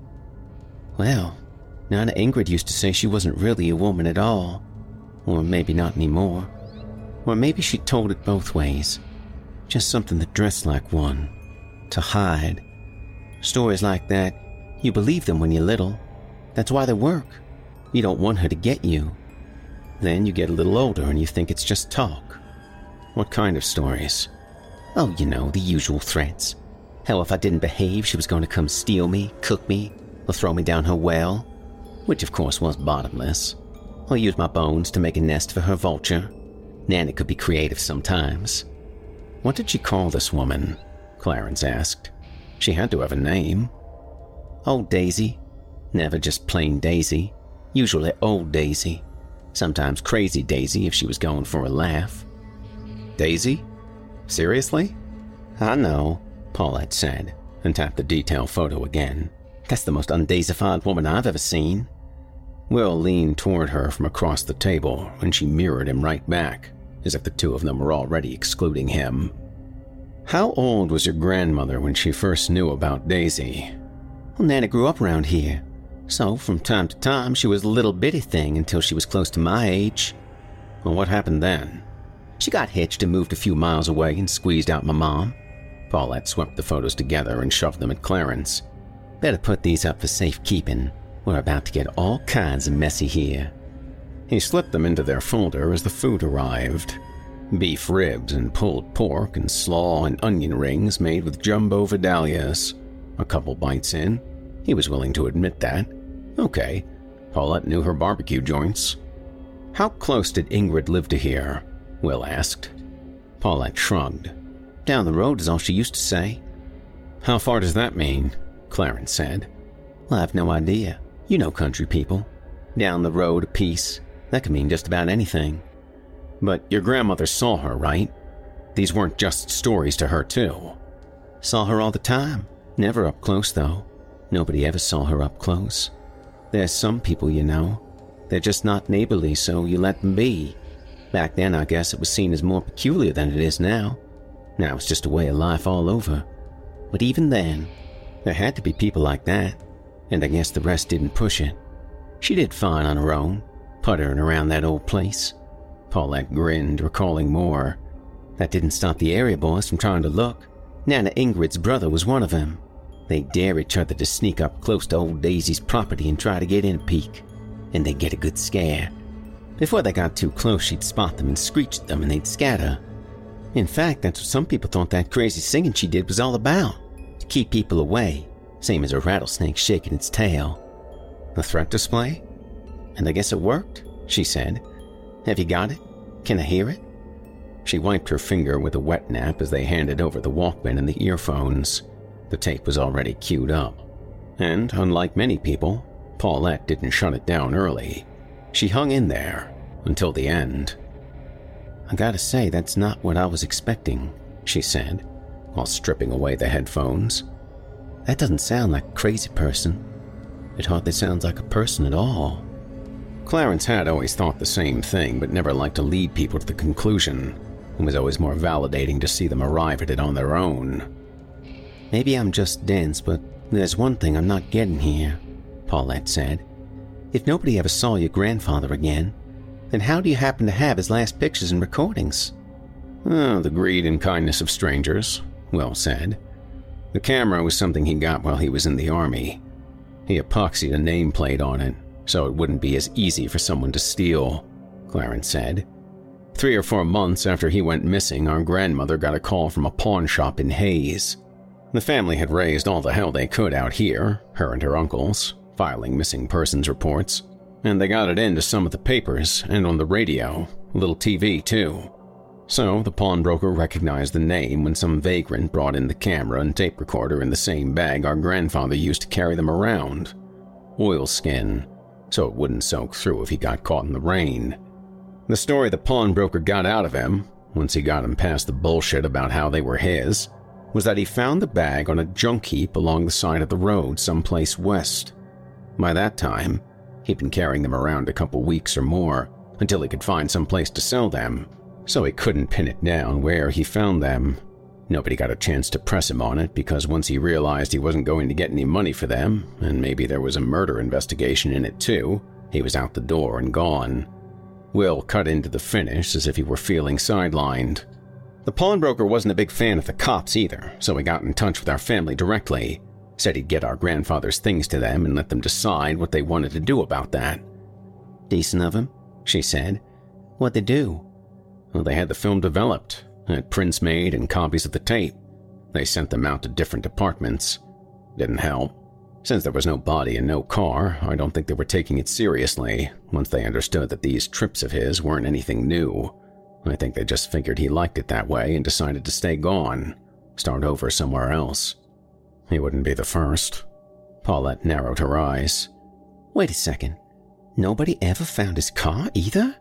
S8: "Well, Nana Ingrid used to say she wasn't really a woman at all. Or maybe not anymore. Or maybe she told it both ways. Just something that dressed like one. To hide. Stories like that, you believe them when you're little. That's why they work. You don't want her to get you. Then you get a little older and you think it's just talk." "What kind of stories?" "Oh, you know, the usual threats. How if I didn't behave, she was going to come steal me, cook me, or throw me down her well. Which of course was bottomless. Or use my bones to make a nest for her vulture. Nana could be creative sometimes." "What did she call this woman?" Clarence asked. "She had to have a name." "Old Daisy. Never just plain Daisy. Usually Old Daisy. Sometimes Crazy Daisy if she was going for a laugh." "Daisy? Seriously?" "I know," Paulette said, and tapped the detail photo again. "That's the most undaisified woman I've ever seen." Will leaned toward her from across the table, and she mirrored him right back, as if the two of them were already excluding him. "How old was your grandmother when she first knew about Daisy?" "Well, Nana grew up around here. So, from time to time, she was a little bitty thing until she was close to my age." "Well, what happened then?" "She got hitched and moved a few miles away and squeezed out my mom." Paulette swept the photos together and shoved them at Clarence. "Better put these up for safekeeping. We're about to get all kinds of messy here." He slipped them into their folder as the food arrived. Beef ribs and pulled pork and slaw and onion rings made with jumbo Vidalias. A couple bites in, he was willing to admit that. Okay, Paulette knew her barbecue joints. "How close did Ingrid live to here?" Will asked. Paulette shrugged. "Down the road is all she used to say." "How far does that mean?" Clarence said. "Well, I've no idea. You know country people. Down the road a piece. That could mean just about anything." "But your grandmother saw her, right? These weren't just stories to her, too." "Saw her all the time. Never up close, though. Nobody ever saw her up close. There's some people, you know. They're just not neighborly, so you let them be. Back then, I guess it was seen as more peculiar than it is now.
S4: Now it's just a way of life all over. But even then, there had to be people like that, and I guess the rest didn't push it. She did fine on her own, puttering around that old place. Paulette grinned, recalling more. That didn't stop the area boys from trying to look. Nana Ingrid's brother was one of them. They'd dare each other to sneak up close to old Daisy's property and try to get in a peek, and they'd get a good scare. Before they got too close, she'd spot them and screech at them, and they'd scatter. In fact, that's what some people thought that crazy singing she did was all about, to keep people away, same as a rattlesnake shaking its tail. A threat display? And I guess it worked, she said. Have you got it? Can I hear it? She wiped her finger with a wet nap as they handed over the Walkman and the earphones. The tape was already queued up. And, unlike many people, Paulette didn't shut it down early. She hung in there until the end. I gotta say, that's not what I was expecting, she said, while stripping away the headphones. That doesn't sound like a crazy person. It hardly sounds like a person at all. Clarence had always thought the same thing, but never liked to lead people to the conclusion. It was always more validating to see them arrive at it on their own. Maybe I'm just dense, but there's one thing I'm not getting here, Paulette said. If nobody ever saw your grandfather again, then how do you happen to have his last pictures and recordings? Oh, the greed and kindness of strangers, Will said. The camera was something he got while he was in the army. He epoxied a nameplate on it, so it wouldn't be as easy for someone to steal, Clarence said. Three or four months after he went missing, our grandmother got a call from a pawn shop in Hayes. The family had raised all the hell they could out here, her and her uncles, filing missing persons reports, and they got it into some of the papers and on the radio, a little T V too. So the pawnbroker recognized the name when some vagrant brought in the camera and tape recorder in the same bag our grandfather used to carry them around. Oilskin, so it wouldn't soak through if he got caught in the rain. The story the pawnbroker got out of him, once he got him past the bullshit about how they were his, was that he found the bag on a junk heap along the side of the road someplace west. By that time, he'd been carrying them around a couple weeks or more, until he could find some place to sell them, so he couldn't pin it down where he found them. Nobody got a chance to press him on it because once he realized he wasn't going to get any money for them, and maybe there was a murder investigation in it too, he was out the door and gone. Will cut into the finish as if he were feeling sidelined. The pawnbroker wasn't a big fan of the cops either, so he got in touch with our family directly. Said he'd get our grandfather's things to them and let them decide what they wanted to do about that. Decent of him, she said. What'd they do? Well, they had the film developed, had prints made and copies of the tape. They sent them out to different departments. Didn't help. Since there was no body and no car, I don't think they were taking it seriously once they understood that these trips of his weren't anything new. I think they just figured he liked it that way and decided to stay gone, start over somewhere else. He wouldn't be the first. Paulette narrowed her eyes. Wait a second. Nobody ever found his car either?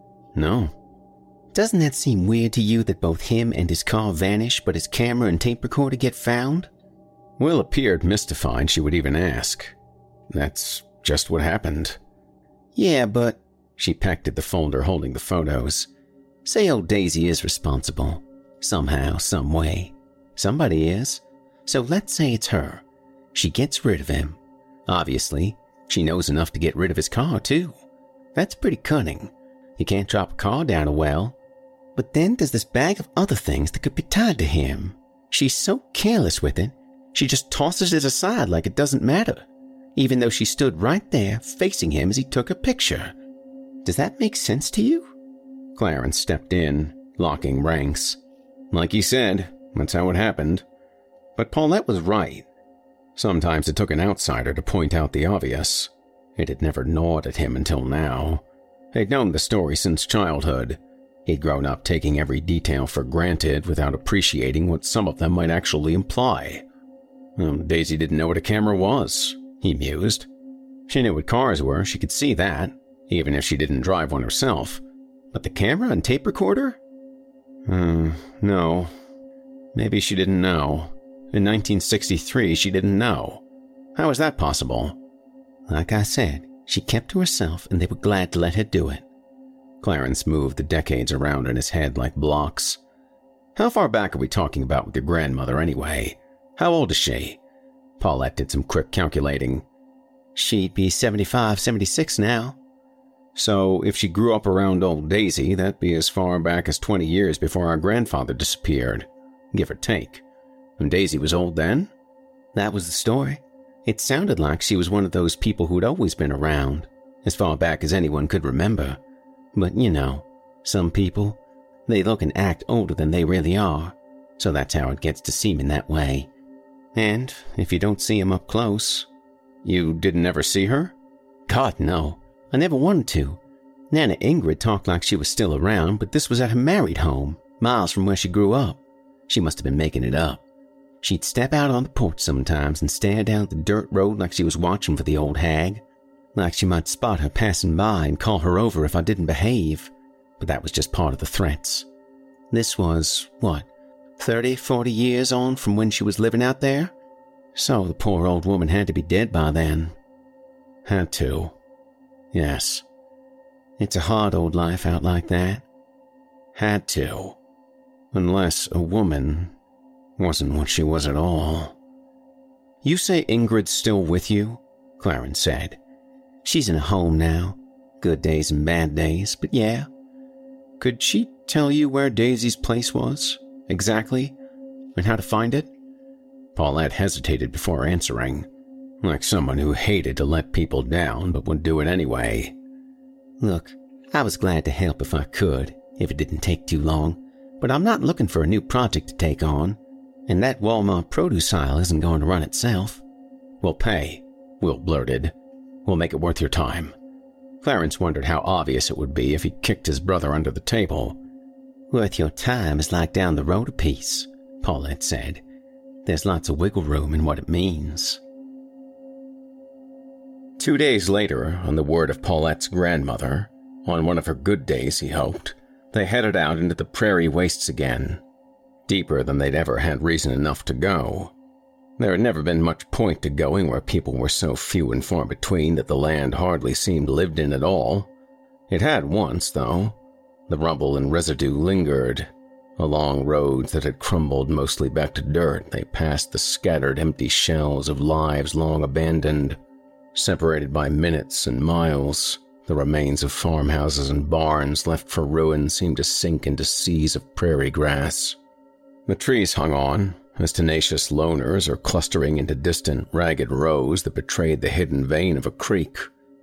S4: No. Doesn't that seem weird to you that both him and his car vanish, but his camera and tape recorder get found? Will appeared mystified she would even ask. That's just what happened. Yeah, but... She pecked at the folder holding the photos. Say old Daisy is responsible. Somehow, some way. Somebody is. So let's say it's her. She gets rid of him. Obviously, she knows enough to get rid of his car, too. That's pretty cunning. You can't drop a car down a well. But then there's this bag of other things that could be tied to him. She's so careless with it, she just tosses it aside like it doesn't matter, even though she stood right there facing him as he took a picture. Does that make sense to you? Clarence stepped in, locking ranks. Like he said, that's how it happened. But Paulette was right. Sometimes it took an outsider to point out the obvious. It had never gnawed at him until now. He'd known the story since childhood. He'd grown up taking every detail for granted without appreciating what some of them might actually imply. Well, Daisy didn't know what a camera was, he mused. She knew what cars were, she could see that, even if she didn't drive one herself. But the camera and tape recorder? Hmm, no. Maybe she didn't know. In nineteen sixty-three, she didn't know. How was that possible? Like I said, she kept to herself and they were glad to let her do it. Clarence moved the decades around in his head like blocks. How far back are we talking about with your grandmother anyway? How old is she? Paulette did some quick calculating.
S9: She'd be seventy-five, seventy-six now.
S4: So if she grew up around old Daisy, that'd be as far back as twenty years before our grandfather disappeared, give or take. And Daisy was old then?
S9: That was the story. It sounded like she was one of those people who'd always been around, as far back as anyone could remember. But, you know, some people, they look and act older than they really are, so that's how it gets to seem in that way. And if you don't see 'em up close...
S4: You didn't ever see her?
S9: God, no. I never wanted to. Nana Ingrid talked like she was still around, but this was at her married home, miles from where she grew up. She must have been making it up. She'd step out on the porch sometimes and stare down the dirt road like she was watching for the old hag, like she might spot her passing by and call her over if I didn't behave. But that was just part of the threats. This was, what, thirty, forty years on from when she was living out there? So the poor old woman had to be dead by then.
S4: Had to. Yes.
S9: It's a hard old life out like that.
S4: Had to. Unless a woman wasn't what she was at all.
S9: You say Ingrid's still with you? Clarence said. She's in a home now. Good days and bad days, but yeah.
S4: Could she tell you where Daisy's place was? Exactly? And how to find it? Paulette hesitated before answering, like someone who hated to let people down but would do it anyway.
S9: Look, I was glad to help if I could, if it didn't take too long, but I'm not looking for a new project to take on, and that Walmart produce aisle isn't going to run itself.
S4: We'll pay, Will blurted. We'll make it worth your time. Clarence wondered how obvious it would be if he kicked his brother under the table.
S9: Worth your time is like down the road a piece, Paulette said. There's lots of wiggle room in what it means.
S4: Two days later, on the word of Paulette's grandmother, on one of her good days, he hoped, they headed out into the prairie wastes again, deeper than they'd ever had reason enough to go. There had never been much point to going where people were so few and far between that the land hardly seemed lived in at all. It had once, though. The rubble and residue lingered. Along roads that had crumbled mostly back to dirt, they passed the scattered empty shells of lives long abandoned. Separated by minutes and miles, the remains of farmhouses and barns left for ruin seemed to sink into seas of prairie grass. The trees hung on, as tenacious loners or clustering into distant, ragged rows that betrayed the hidden vein of a creek.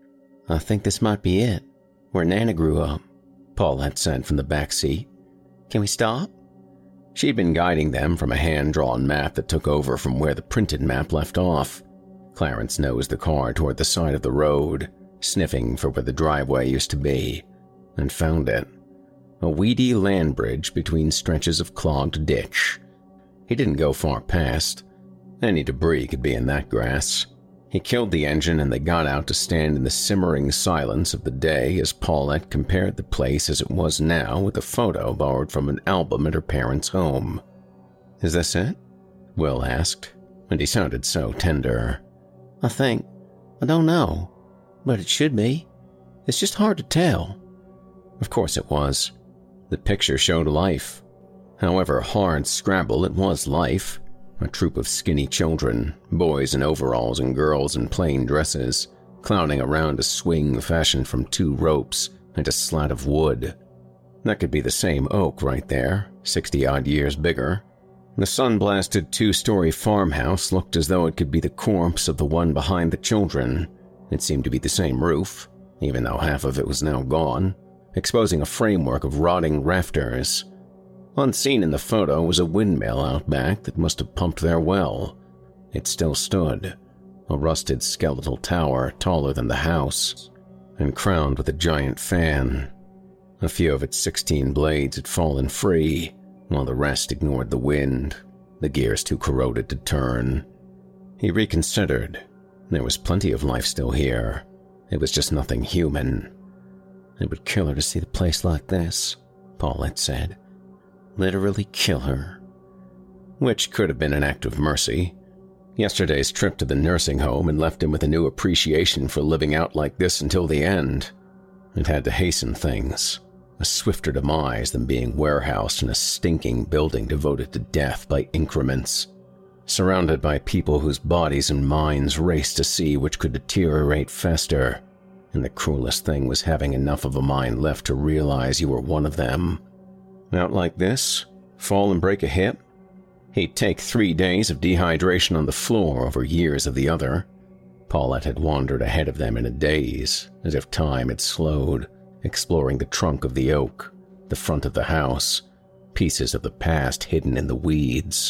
S9: I think this might be it, where Nana grew up, Paulette said from the back seat. Can we stop?
S4: She'd been guiding them from a hand-drawn map that took over from where the printed map left off. Clarence nosed the car toward the side of the road, sniffing for where the driveway used to be, and found it. A weedy land bridge between stretches of clogged ditch. He didn't go far past. Any debris could be in that grass. He killed the engine and they got out to stand in the simmering silence of the day as Paulette compared the place as it was now with a photo borrowed from an album at her parents' home.
S9: Is this it?
S4: Will asked, and he sounded so tender.
S9: I think. I don't know. But it should be. It's just hard to tell.
S4: Of course it was. The picture showed life. However hard scrabble, it was life. A troop of skinny children, boys in overalls and girls in plain dresses, clowning around a swing fashioned from two ropes and a slat of wood. That could be the same oak right there, sixty-odd years bigger. The sun-blasted two-story farmhouse looked as though it could be the corpse of the one behind the children. It seemed to be the same roof, even though half of it was now gone, exposing a framework of rotting rafters. Unseen in the photo was a windmill out back that must have pumped their well. It still stood, a rusted skeletal tower taller than the house, and crowned with a giant fan. A few of its sixteen blades had fallen free, while the rest ignored the wind, the gears too corroded to turn. He reconsidered. There was plenty of life still here. It was just nothing human.
S9: It would kill her to see the place like this, Paulette said. Literally kill her.
S4: Which could have been an act of mercy. Yesterday's trip to the nursing home had left him with a new appreciation for living out like this until the end. It had to hasten things,
S8: a swifter demise than being warehoused in a stinking building devoted to death by increments, surrounded by people whose bodies and minds raced to see which could deteriorate faster, and the cruelest thing was having enough of a mind left to realize you were one of them. Out like this? Fall and break a hip? He'd take three days of dehydration on the floor over years of the other. Paulette had wandered ahead of them in a daze, as if time had slowed, exploring the trunk of the oak, the front of the house, pieces of the past hidden in the weeds.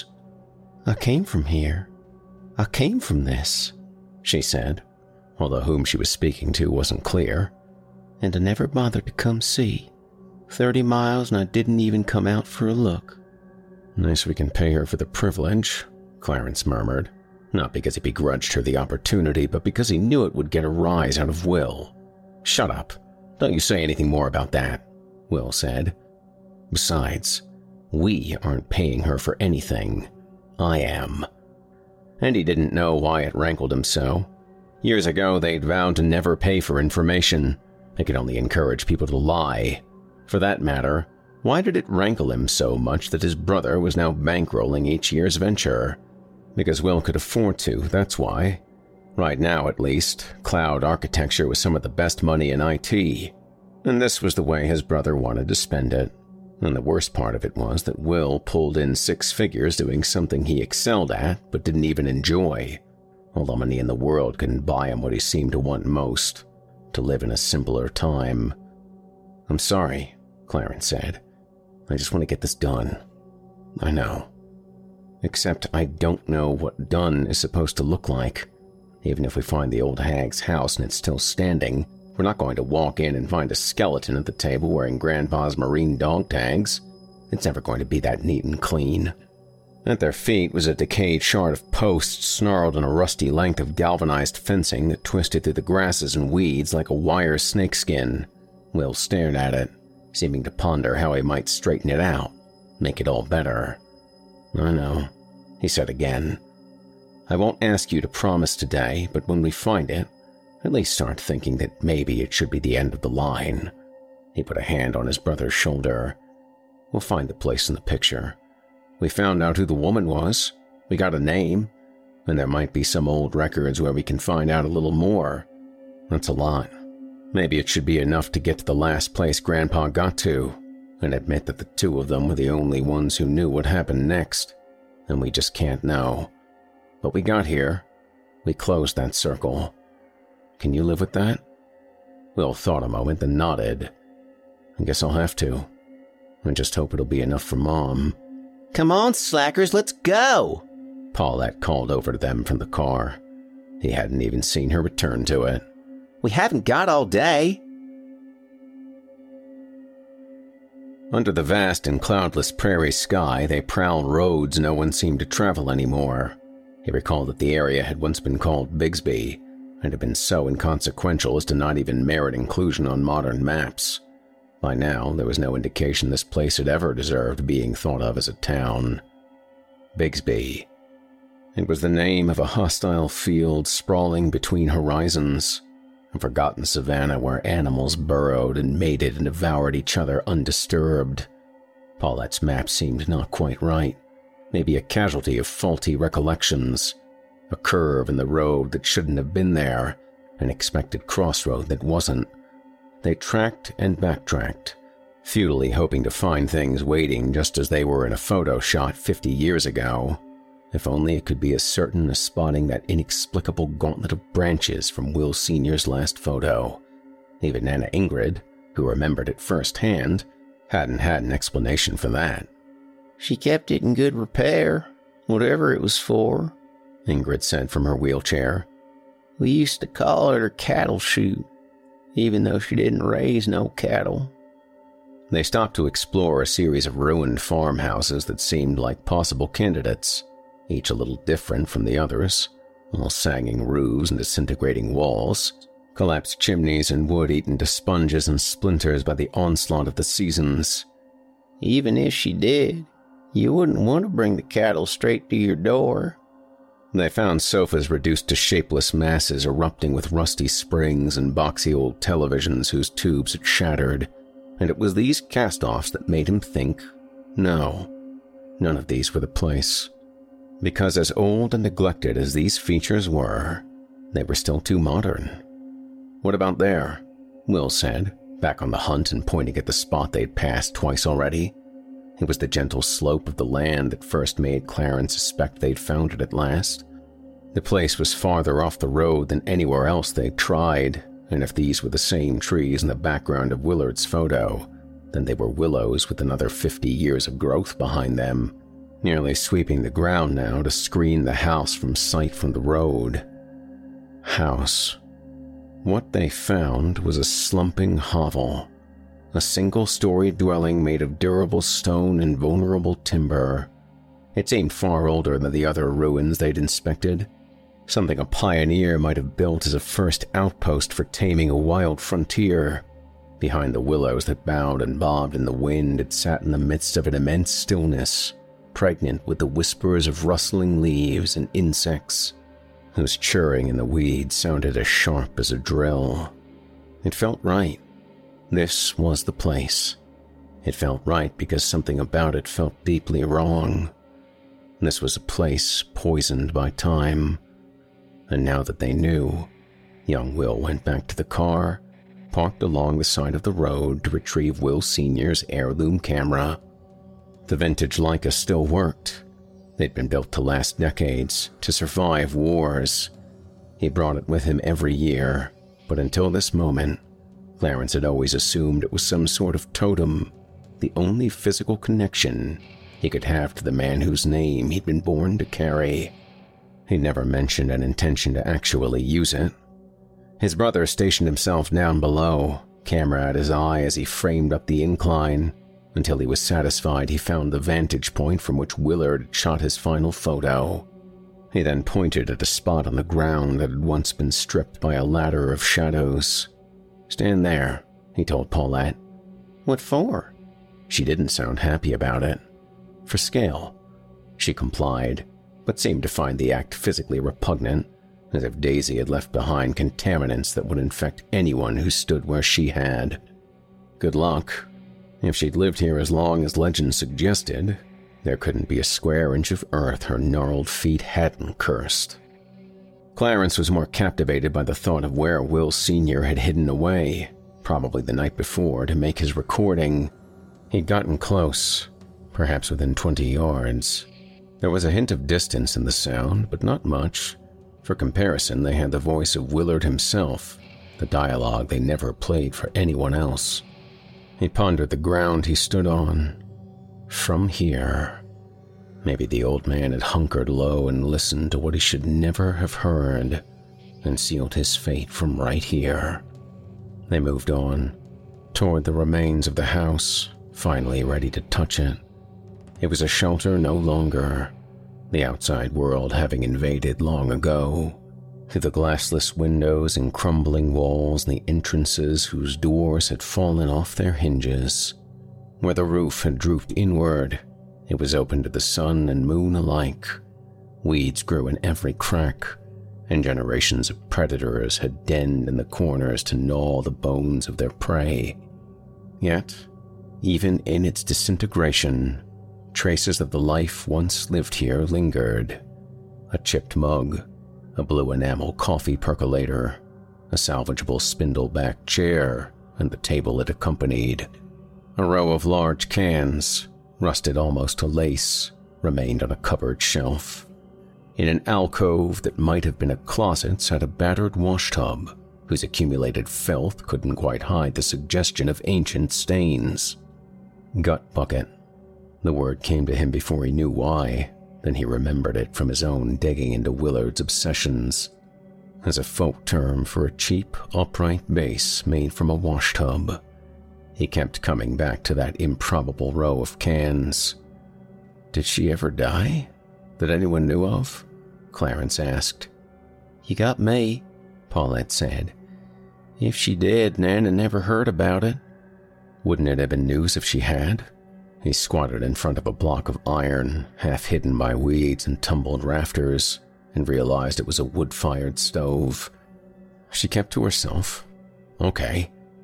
S9: I came from here. I came from this, she said,
S8: although whom she was speaking to wasn't clear.
S9: And I never bothered to come see. Thirty miles and I didn't even come out for a look.
S8: Nice we can pay her for the privilege, Clarence murmured, not because he begrudged her the opportunity, but because he knew it would get a rise out of Will. Shut up. Don't you say anything more about that, Will said. Besides, we aren't paying her for anything. I am. And he didn't know why it rankled him so. Years ago, they'd vowed to never pay for information. They could only encourage people to lie. For that matter, why did it rankle him so much that his brother was now bankrolling each year's venture? Because Will could afford to, that's why. Right now, at least, cloud architecture was some of the best money in I T. And this was the way his brother wanted to spend it. And the worst part of it was that Will pulled in six figures doing something he excelled at but didn't even enjoy. All the money in the world couldn't buy him what he seemed to want most, to live in a simpler time. I'm sorry, Clarence said. I just want to get this done. I know. Except I don't know what done is supposed to look like. Even if we find the old hag's house and it's still standing, we're not going to walk in and find a skeleton at the table wearing Grandpa's marine dog tags. It's never going to be that neat and clean. At their feet was a decayed shard of posts snarled in a rusty length of galvanized fencing that twisted through the grasses and weeds like a wire snakeskin. Will stared at it, seeming to ponder how he might straighten it out, make it all better. I know, he said again. I won't ask you to promise today, but when we find it, at least start thinking that maybe it should be the end of the line. He put a hand on his brother's shoulder. We'll find the place in the picture. We found out who the woman was. We got a name. And there might be some old records where we can find out a little more. That's a lot. Maybe it should be enough to get to the last place Grandpa got to, and admit that the two of them were the only ones who knew what happened next. And we just can't know. But we got here. We closed that circle. Can you live with that? Will thought a moment, then nodded. I guess I'll have to. I just hope it'll be enough for Mom.
S9: Come on, slackers, let's go!
S8: Paulette called over to them from the car. He hadn't even seen her return to it.
S9: We haven't got all day.
S8: Under the vast and cloudless prairie sky, they prowled roads no one seemed to travel anymore. He recalled that the area had once been called Bigsby, and had been so inconsequential as to not even merit inclusion on modern maps. By now, there was no indication this place had ever deserved being thought of as a town. Bigsby. It was the name of a hostile field sprawling between horizons, a forgotten savanna where animals burrowed and mated and devoured each other undisturbed. Paulette's map seemed not quite right, maybe a casualty of faulty recollections, a curve in the road that shouldn't have been there, an expected crossroad that wasn't. They tracked and backtracked, futilely hoping to find things waiting just as they were in a photo shot fifty years ago. If only it could be as certain as spotting that inexplicable gauntlet of branches from Will Senior's last photo. Even Nana Ingrid, who remembered it firsthand, hadn't had an explanation for that.
S9: She kept it in good repair, whatever it was for, Ingrid said from her wheelchair. We used to call it her cattle chute, even though she didn't raise no cattle.
S8: They stopped to explore a series of ruined farmhouses that seemed like possible candidates, each a little different from the others, all sagging roofs and disintegrating walls, collapsed chimneys and wood eaten to sponges and splinters by the onslaught of the seasons.
S9: Even if she did, you wouldn't want to bring the cattle straight to your door.
S8: They found sofas reduced to shapeless masses erupting with rusty springs and boxy old televisions whose tubes had shattered, and it was these cast-offs that made him think, no, none of these were the place. Because as old and neglected as these features were, they were still too modern. What about there? Will said, back on the hunt and pointing at the spot they'd passed twice already. It was the gentle slope of the land that first made Clarence suspect they'd found it at last. The place was farther off the road than anywhere else they'd tried, and if these were the same trees in the background of Willard's photo, then they were willows with another fifty years of growth behind them, nearly sweeping the ground now to screen the house from sight from the road. House. What they found was a slumping hovel, a single-story dwelling made of durable stone and vulnerable timber. It seemed far older than the other ruins they'd inspected, something a pioneer might have built as a first outpost for taming a wild frontier. Behind the willows that bowed and bobbed in the wind, it sat in the midst of an immense stillness, pregnant with the whispers of rustling leaves and insects, whose churring in the weeds sounded as sharp as a drill. It felt right. This was the place. It felt right because something about it felt deeply wrong. This was a place poisoned by time. And now that they knew, young Will went back to the car, parked along the side of the road to retrieve Will Senior's heirloom camera. The vintage Leica still worked. They'd been built to last decades, to survive wars. He brought it with him every year, but until this moment, Clarence had always assumed it was some sort of totem, the only physical connection he could have to the man whose name he'd been born to carry. He never mentioned an intention to actually use it. His brother stationed himself down below, camera at his eye as he framed up the incline, until he was satisfied he found the vantage point from which Willard had shot his final photo. He then pointed at a spot on the ground that had once been stripped by a ladder of shadows. "Stand there," he told Paulette. "What for?" She didn't sound happy about it. "For scale." She complied, but seemed to find the act physically repugnant, as if Daisy had left behind contaminants that would infect anyone who stood where she had. Good luck. If she'd lived here as long as legend suggested, there couldn't be a square inch of earth her gnarled feet hadn't cursed. Clarence was more captivated by the thought of where Will Senior had hidden away, probably the night before, to make his recording. He'd gotten close, perhaps within twenty yards. There was a hint of distance in the sound, but not much. For comparison, they had the voice of Willard himself, the dialogue they never played for anyone else. He pondered the ground he stood on. From here. Maybe the old man had hunkered low and listened to what he should never have heard, and sealed his fate from right here. They moved on, toward the remains of the house, finally ready to touch it. It was a shelter no longer, the outside world having invaded long ago. Through the glassless windows and crumbling walls and the entrances whose doors had fallen off their hinges. Where the roof had drooped inward, it was open to the sun and moon alike. Weeds grew in every crack, and generations of predators had denned in the corners to gnaw the bones of their prey. Yet, even in its disintegration, traces of the life once lived here lingered. A chipped mug, a blue enamel coffee percolator, a salvageable spindle-backed chair, and the table it accompanied. A row of large cans, rusted almost to lace, remained on a cupboard shelf. In an alcove that might have been a closet sat a battered washtub, whose accumulated filth couldn't quite hide the suggestion of ancient stains. Gut bucket. The word came to him before he knew why, then he remembered it from his own digging into Willard's obsessions, as a folk term for a cheap, upright base made from a washtub. He kept coming back to that improbable row of cans. Did she ever die? That anyone knew of? Clarence asked. You got me, Paulette said. If she did, Nana never heard about it. Wouldn't it have been news if she had? He squatted in front of a block of iron, half hidden by weeds and tumbled rafters, and realized it was a wood-fired stove. She kept to herself. Okay.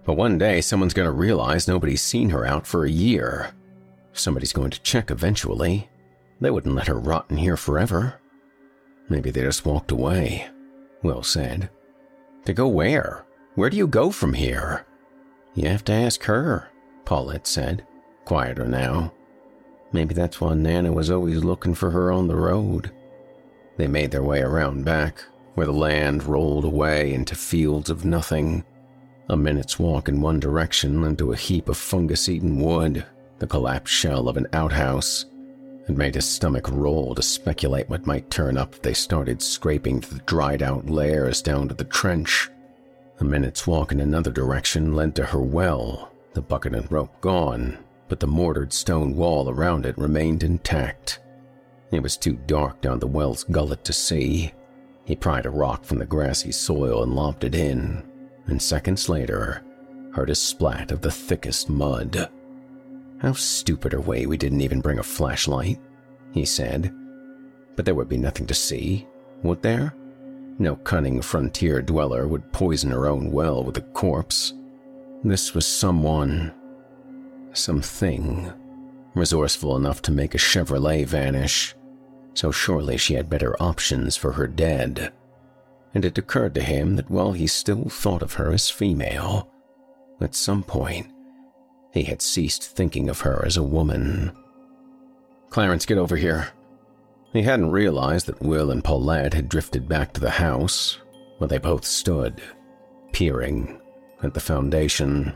S8: But one day someone's going to realize nobody's seen her out for a year. Somebody's going to check eventually. They wouldn't let her rot in here forever. Maybe they just walked away, Will said. To go where? Where do you go from here? You have to ask her, Paulette said, quieter now. Maybe that's why Nana was always looking for her on the road. They made their way around back, where the land rolled away into fields of nothing. A minute's walk in one direction led to a heap of fungus-eaten wood, the collapsed shell of an outhouse. It made his stomach roll to speculate what might turn up if they started scraping the dried-out layers down to the trench. A minute's walk in another direction led to her well, the bucket and rope gone, but the mortared stone wall around it remained intact. It was too dark down the well's gullet to see. He pried a rock from the grassy soil and lobbed it in, and seconds later, heard a splat of the thickest mud. How stupid a way we didn't even bring a flashlight, he said. But there would be nothing to see, would there? No cunning frontier dweller would poison her own well with a corpse. This was someone, something, resourceful enough to make a Chevrolet vanish, so surely she had better options for her dead. And it occurred to him that while he still thought of her as female, at some point, he had ceased thinking of her as a woman. Clarence, get over here. He hadn't realized that Will and Paulette had drifted back to the house, where they both stood, peering at the foundation.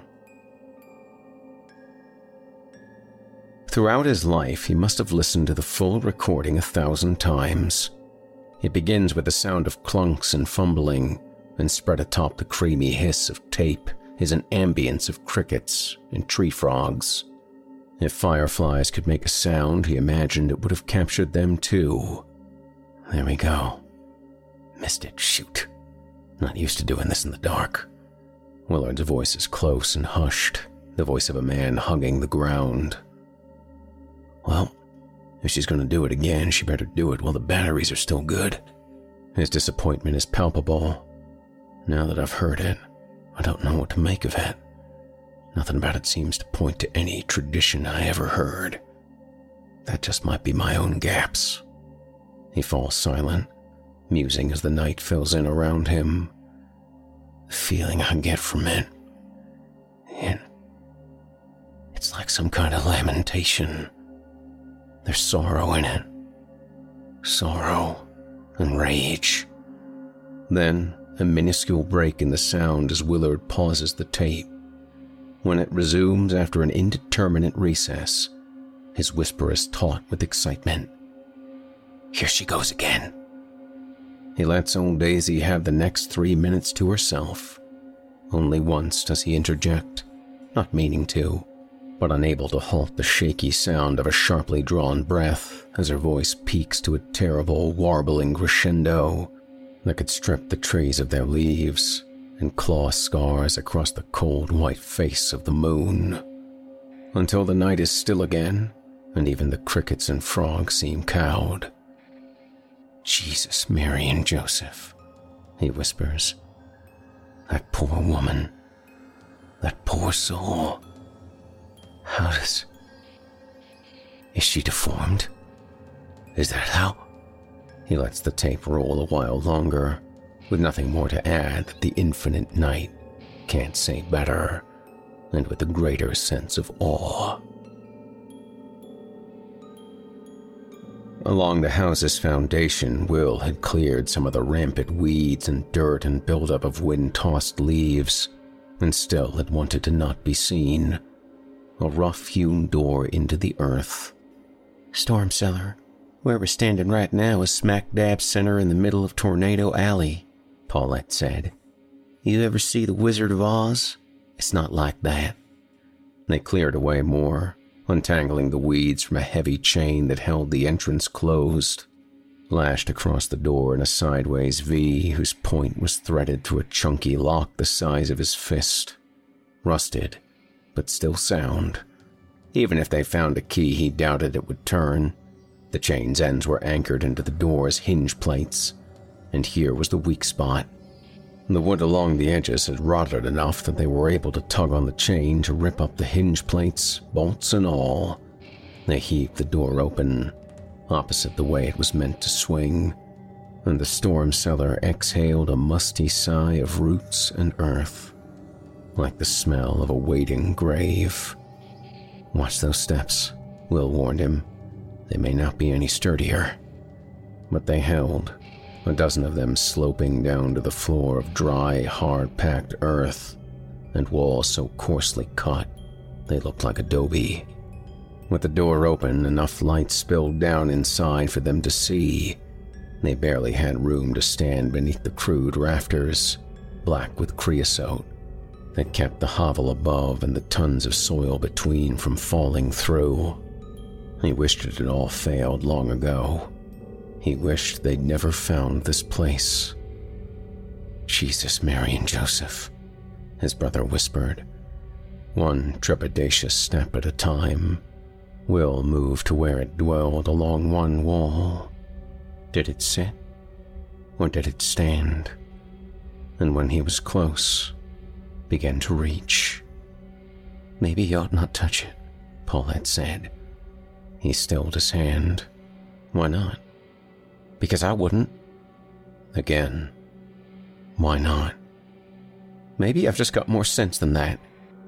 S8: Throughout his life, he must have listened to the full recording a thousand times. It begins with the sound of clunks and fumbling, and spread atop the creamy hiss of tape is an ambience of crickets and tree frogs. If fireflies could make a sound, he imagined it would have captured them too. There we go. Missed it, shoot. Not used to doing this in the dark. Willard's voice is close and hushed, the voice of a man hugging the ground. Well, if she's going to do it again, she better do it while the batteries are still good. His disappointment is palpable. Now that I've heard it, I don't know what to make of it. Nothing about it seems to point to any tradition I ever heard. That just might be my own gaps. He falls silent, musing as the night fills in around him. The feeling I get from it, it it's like some kind of lamentation. There's sorrow in it. Sorrow and rage. Then, a minuscule break in the sound as Willard pauses the tape. When it resumes after an indeterminate recess, his whisper is taut with excitement. Here she goes again. He lets old Daisy have the next three minutes to herself. Only once does he interject, not meaning to, but unable to halt the shaky sound of a sharply drawn breath as her voice peaks to a terrible, warbling crescendo that could strip the trees of their leaves and claw scars across the cold white face of the moon, until the night is still again, and even the crickets and frogs seem cowed. Jesus, Mary, and Joseph, he whispers. That poor woman, that poor soul. How does... Is she deformed? Is that how... He lets the tape roll a while longer, with nothing more to add that the infinite night can't say better, and with a greater sense of awe. Along the house's foundation, Will had cleared some of the rampant weeds and dirt and buildup of wind-tossed leaves, and still it wanted to not be seen. A rough-hewn door into the earth. Storm cellar. Where we're standing right now is smack dab center in the middle of Tornado Alley, Paulette said. You ever see The Wizard of Oz? It's not like that. They cleared away more, untangling the weeds from a heavy chain that held the entrance closed, lashed across the door in a sideways V whose point was threaded through a chunky lock the size of his fist. Rusted, but still sound. Even if they found a key, he doubted it would turn. The chain's ends were anchored into the door's hinge plates, and here was the weak spot. The wood along the edges had rotted enough that they were able to tug on the chain to rip up the hinge plates, bolts and all. They heaved the door open, opposite the way it was meant to swing, and the storm cellar exhaled a musty sigh of roots and earth, like the smell of a waiting grave. "Watch those steps," Will warned him. "They may not be any sturdier." But they held, a dozen of them sloping down to the floor of dry, hard-packed earth, and walls so coarsely cut they looked like adobe. With the door open, enough light spilled down inside for them to see. They barely had room to stand beneath the crude rafters, black with creosote, that kept the hovel above and the tons of soil between from falling through. He wished it had all failed long ago. He wished they'd never found this place. "Jesus, Mary, and Joseph," his brother whispered. One trepidatious step at a time, Will moved to where it dwelled along one wall. Did it sit? Or did it stand? And when he was close, began to reach. "Maybe you ought not touch it," Paulette said. He stilled his hand. "Why not?" "Because I wouldn't." Again. "Why not?" "Maybe I've just got more sense than that.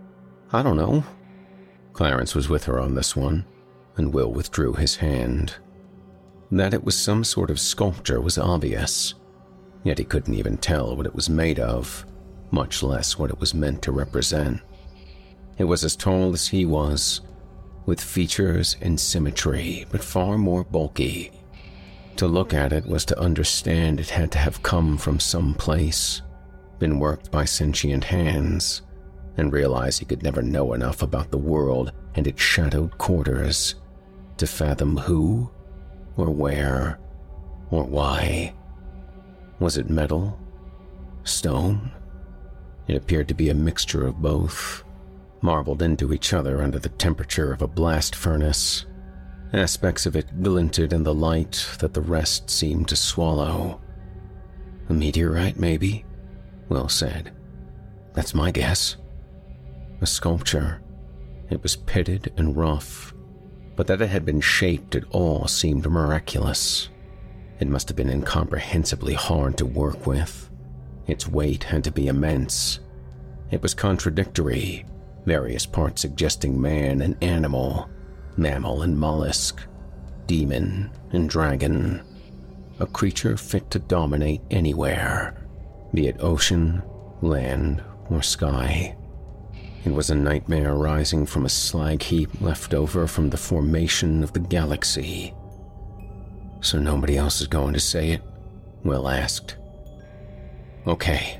S8: I don't know." Clarence was with her on this one, and Will withdrew his hand. That it was some sort of sculpture was obvious, yet he couldn't even tell what it was made of, much less what it was meant to represent. It was as tall as he was, with features and symmetry, but far more bulky. To look at it was to understand it had to have come from some place, been worked by sentient hands, and realize he could never know enough about the world and its shadowed quarters to fathom who, or where, or why. Was it metal? Stone? It appeared to be a mixture of both, marbled into each other under the temperature of a blast furnace. Aspects of it glinted in the light that the rest seemed to swallow. "A meteorite, maybe?" Will said. "That's my guess." A sculpture. It was pitted and rough, but that it had been shaped at all seemed miraculous. It must have been incomprehensibly hard to work with. Its weight had to be immense. It was contradictory, various parts suggesting man and animal, mammal and mollusk, demon and dragon. A creature fit to dominate anywhere, be it ocean, land, or sky. It was a nightmare rising from a slag heap left over from the formation of the galaxy. "So nobody else is going to say it?" Will asked. "Okay.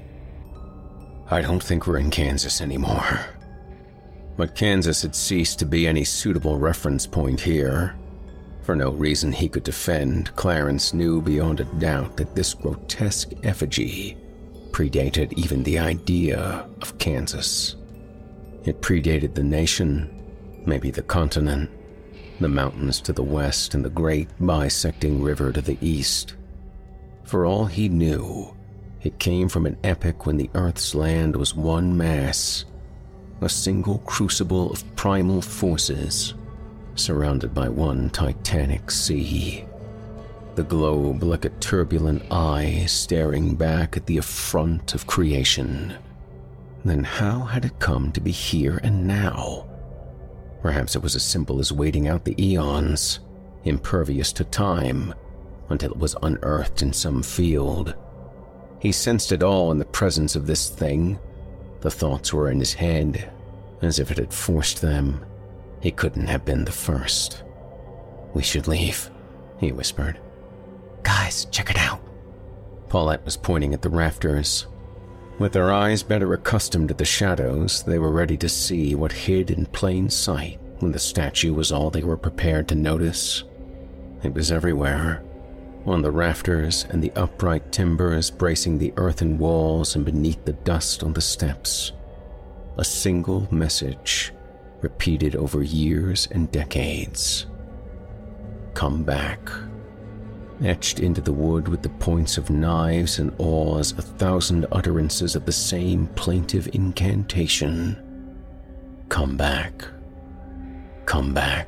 S8: I don't think we're in Kansas anymore." But Kansas had ceased to be any suitable reference point here. For no reason he could defend, Clarence knew beyond a doubt that this grotesque effigy predated even the idea of Kansas. It predated the nation, maybe the continent, the mountains to the west and the great bisecting river to the east. For all he knew, it came from an epoch when the Earth's land was one mass, a single crucible of primal forces, surrounded by one titanic sea. The globe like a turbulent eye staring back at the affront of creation. Then how had it come to be here and now? Perhaps it was as simple as waiting out the eons, impervious to time, until it was unearthed in some field. He sensed it all in the presence of this thing. The thoughts were in his head, as if it had forced them. He couldn't have been the first. "We should leave," he whispered. "Guys, check it out." Paulette was pointing at the rafters. With their eyes better accustomed to the shadows, they were ready to see what hid in plain sight when the statue was all they were prepared to notice. It was everywhere, on the rafters and the upright timbers bracing the earthen walls and beneath the dust on the steps. A single message, repeated over years and decades. Come back.
S4: etched into the wood with the points of knives and oars a thousand utterances of the same plaintive incantation. Come back. Come back.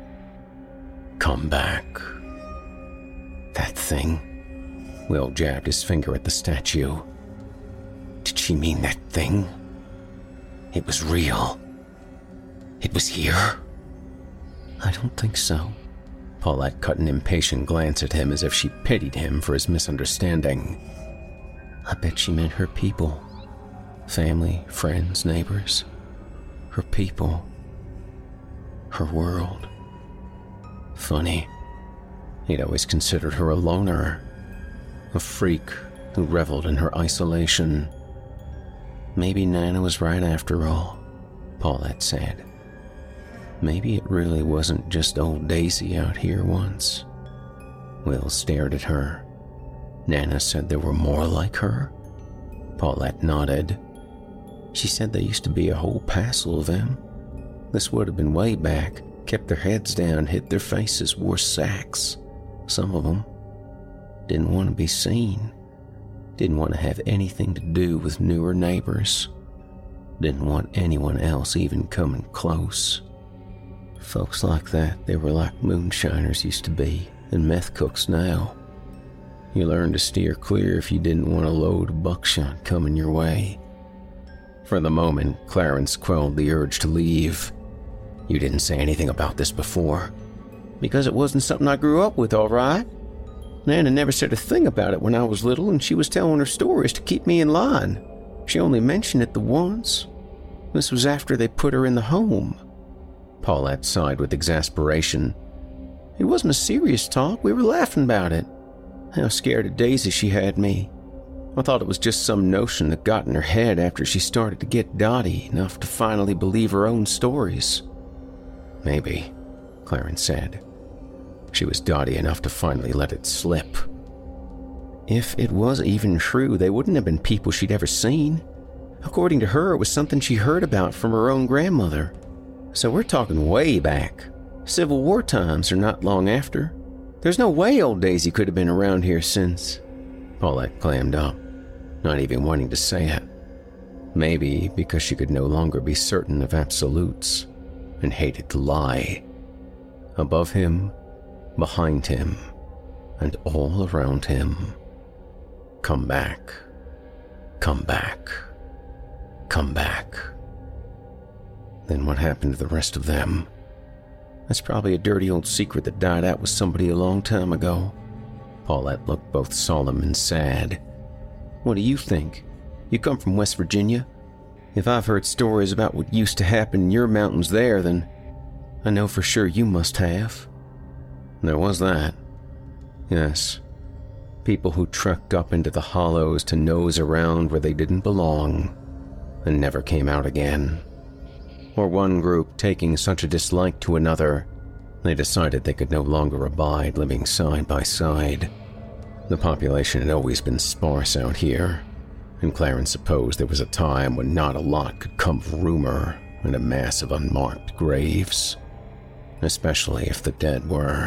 S4: Come back. That thing. Will jabbed his finger at the statue. Did she mean that thing? It was real. It was here? I don't think so. Paulette cut an impatient glance at him as if she pitied him for his misunderstanding. I bet she meant her people. Family, friends, neighbors. Her people. Her world. Funny. He'd always considered her a loner. A freak who reveled in her isolation. Maybe Nana was right after all, Paulette said. Maybe it really wasn't just old Daisy out here once. Will stared at her. Nana said there were more like her? Paulette nodded. She said there used to be a whole passel of them. This would have been way back, kept their heads down, hid their faces, wore sacks. Some of them didn't want to be seen. Didn't want to have anything to do with newer neighbors. Didn't want anyone else even coming close. Folks like that, they were like moonshiners used to be, and meth cooks now. You learned to steer clear if you didn't want a load of buckshot coming your way. For the moment, Clarence quelled the urge to leave. You didn't say anything about this before. Because it wasn't something I grew up with, all right. Nana never said a thing about it when I was little, and she was telling her stories to keep me in line. She only mentioned it the once. This was after they put her in the home. Paulette sighed with exasperation. It wasn't a serious talk. We were laughing about it. How scared of Daisy she had me. I thought it was just some notion that got in her head after she started to get dotty enough to finally believe her own stories. Maybe, Clarence said. She was dotty enough to finally let it slip. If it was even true, they wouldn't have been people she'd ever seen. According to her, it was something she heard about from her own grandmother. So we're talking way back. Civil War times or not long after. There's no way old Daisy could have been around here since. Paulette clammed up, not even wanting to say it. Maybe because she could no longer be certain of absolutes and hated to lie. Above him, behind him, and all around him. Come back. Come back. Come back. Then what happened to the rest of them? That's probably a dirty old secret that died out with somebody a long time ago. Paulette looked both solemn and sad. What do you think? You come from West Virginia? If I've heard stories about what used to happen in your mountains there, then I know for sure you must have. There was that. Yes. People who trekked up into the hollows to nose around where they didn't belong and never came out again. Or one group taking such a dislike to another, they decided they could no longer abide living side by side. The population had always been sparse out here, and Clarence supposed there was a time when not a lot could come of rumor and a mass of unmarked graves, especially if the dead were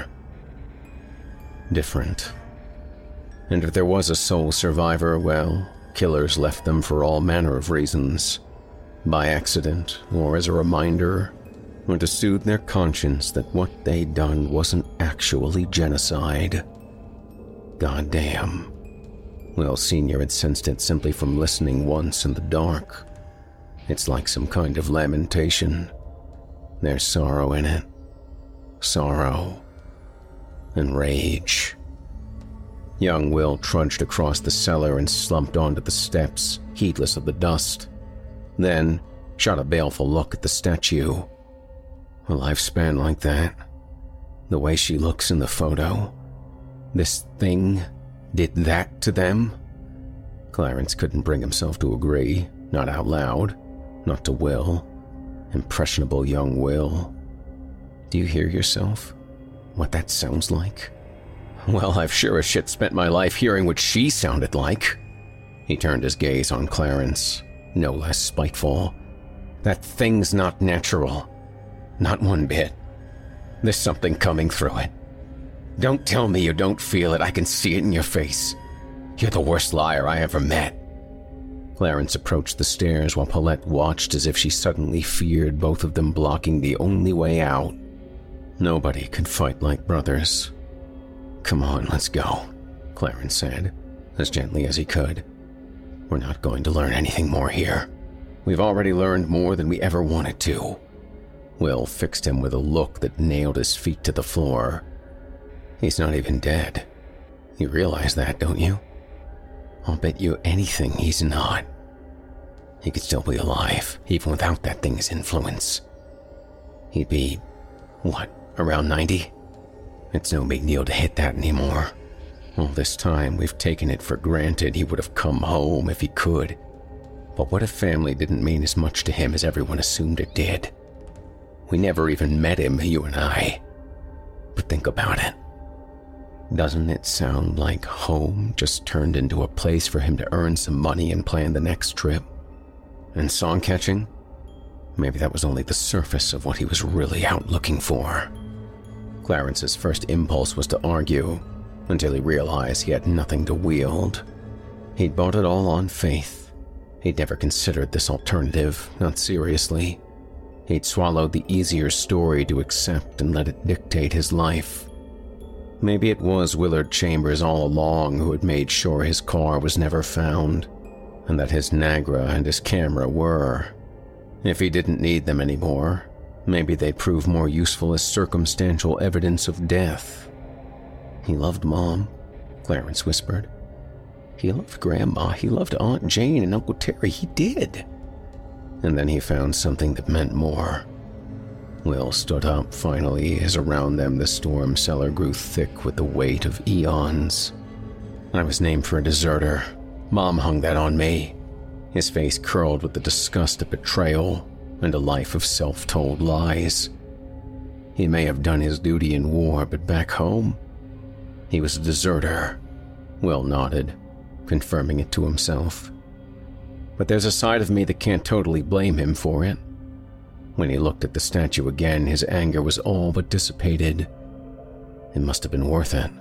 S4: different. And if there was a sole survivor, well, killers left them for all manner of reasons. By accident, or as a reminder, or to soothe their conscience that what they'd done wasn't actually genocide. Goddamn. Will Senior had sensed it simply from listening once in the dark. It's like some kind of lamentation. There's sorrow in it. Sorrow. And rage. Young Will trudged across the cellar and slumped onto the steps, heedless of the dust. Then shot a baleful look at the statue. A lifespan like that. The way she looks in the photo. This thing did that to them? Clarence couldn't bring himself to agree, not out loud, not to Will. Impressionable young Will. Do you hear yourself? What that sounds like? Well, I've sure as shit spent my life hearing what she sounded like. He turned his gaze on Clarence, no less spiteful. That thing's not natural. Not one bit. There's something coming through it.
S8: Don't tell me you don't feel it. I can see it in your face. You're the worst liar I ever met. Clarence approached the stairs while Paulette watched as if she suddenly feared both of them blocking the only way out. Nobody could fight like brothers. Come on, let's go, Clarence said, as gently as he could. We're not going to learn anything more here. We've already learned more than we ever wanted to. Will fixed him with a look that nailed his feet to the floor. He's not even dead. You realize that, don't you? I'll bet you anything he's not. He could still be alive, even without that thing's influence. He'd be, what, around ninety? It's no big deal to hit that anymore. All this time, we've taken it for granted he would have come home if he could. But what if family didn't mean as much to him as everyone assumed it did? We never even met him, you and I. But think about it. Doesn't it sound like home just turned into a place for him to earn some money and plan the next trip? And song catching? Maybe that was only the surface of what he was really out looking for. Clarence's first impulse was to argue, until he realized he had nothing to wield. He'd bought it all on faith. He'd never considered this alternative, not seriously. He'd swallowed the easier story to accept and let it dictate his life. Maybe it was Willard Chambers all along who had made sure his car was never found, and that his Nagra and his camera were. If he didn't need them anymore, maybe they'd prove more useful as circumstantial evidence of death. He loved Mom, Clarence whispered. He loved Grandma, he loved Aunt Jane and Uncle Terry, he did. And then he found something that meant more. Will stood up finally as around them the storm cellar grew thick with the weight of eons. I was named for a deserter. Mom hung that on me. His face curled with the disgust of betrayal and a life of self-told lies. He may have done his duty in war, but back home, he was a deserter. Will nodded, confirming it to himself. But there's a side of me that can't totally blame him for it. When he looked at the statue again, his anger was all but dissipated. It must have been worth it.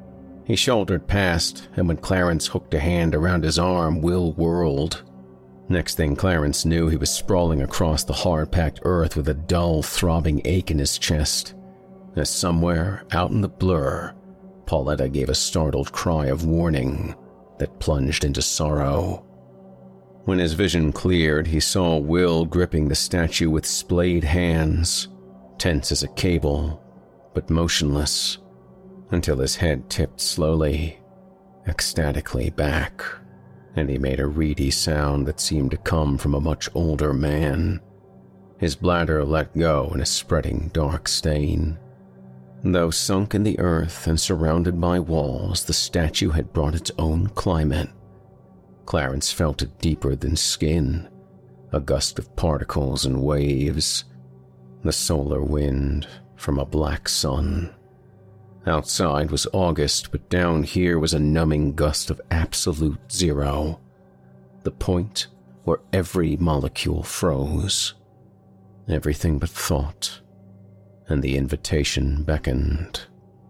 S8: He shouldered past, and when Clarence hooked a hand around his arm, Will whirled. Next thing Clarence knew, he was sprawling across the hard-packed earth with a dull, throbbing ache in his chest, as somewhere, out in the blur, Pauletta gave a startled cry of warning that plunged into sorrow. When his vision cleared, he saw Will gripping the statue with splayed hands, tense as a cable, but motionless, until his head tipped slowly, ecstatically back, and he made a reedy sound that seemed to come from a much older man. His bladder let go in a spreading dark stain. Though sunk in the earth and surrounded by walls, the statue had brought its own climate. Clarence felt it deeper than skin, a gust of particles and waves, the solar wind from a black sun. Outside was August, but down here was a numbing gust of absolute zero, the point where every molecule froze, everything but thought, and the invitation beckoned.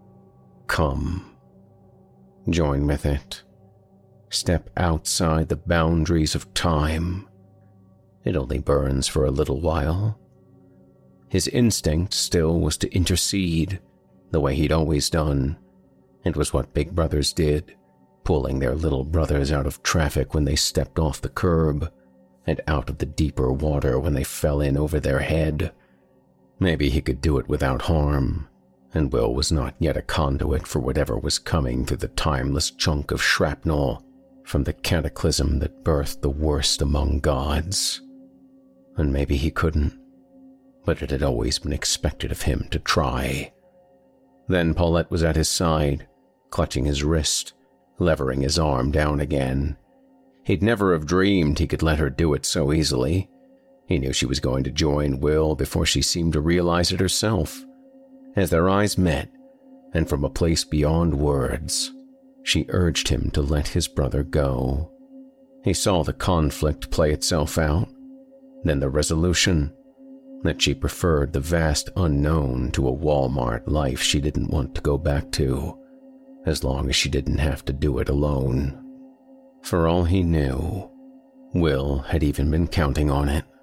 S8: Come, join with it. Step outside the boundaries of time. It only burns for a little while. His instinct still was to intercede, the way he'd always done. It was what big brothers did, pulling their little brothers out of traffic when they stepped off the curb, and out of the deeper water when they fell in over their head. Maybe he could do it without harm, and Will was not yet a conduit for whatever was coming through the timeless chunk of shrapnel from the cataclysm that birthed the worst among gods. And maybe he couldn't, but it had always been expected of him to try. Then Paulette was at his side, clutching his wrist, levering his arm down again. He'd never have dreamed he could let her do it so easily. He knew she was going to join Will before she seemed to realize it herself. As their eyes met, and from a place beyond words, she urged him to let his brother go. He saw the conflict play itself out, then the resolution, that she preferred the vast unknown to a Walmart life she didn't want to go back to, as long as she didn't have to do it alone. For all he knew, Will had even been counting on it.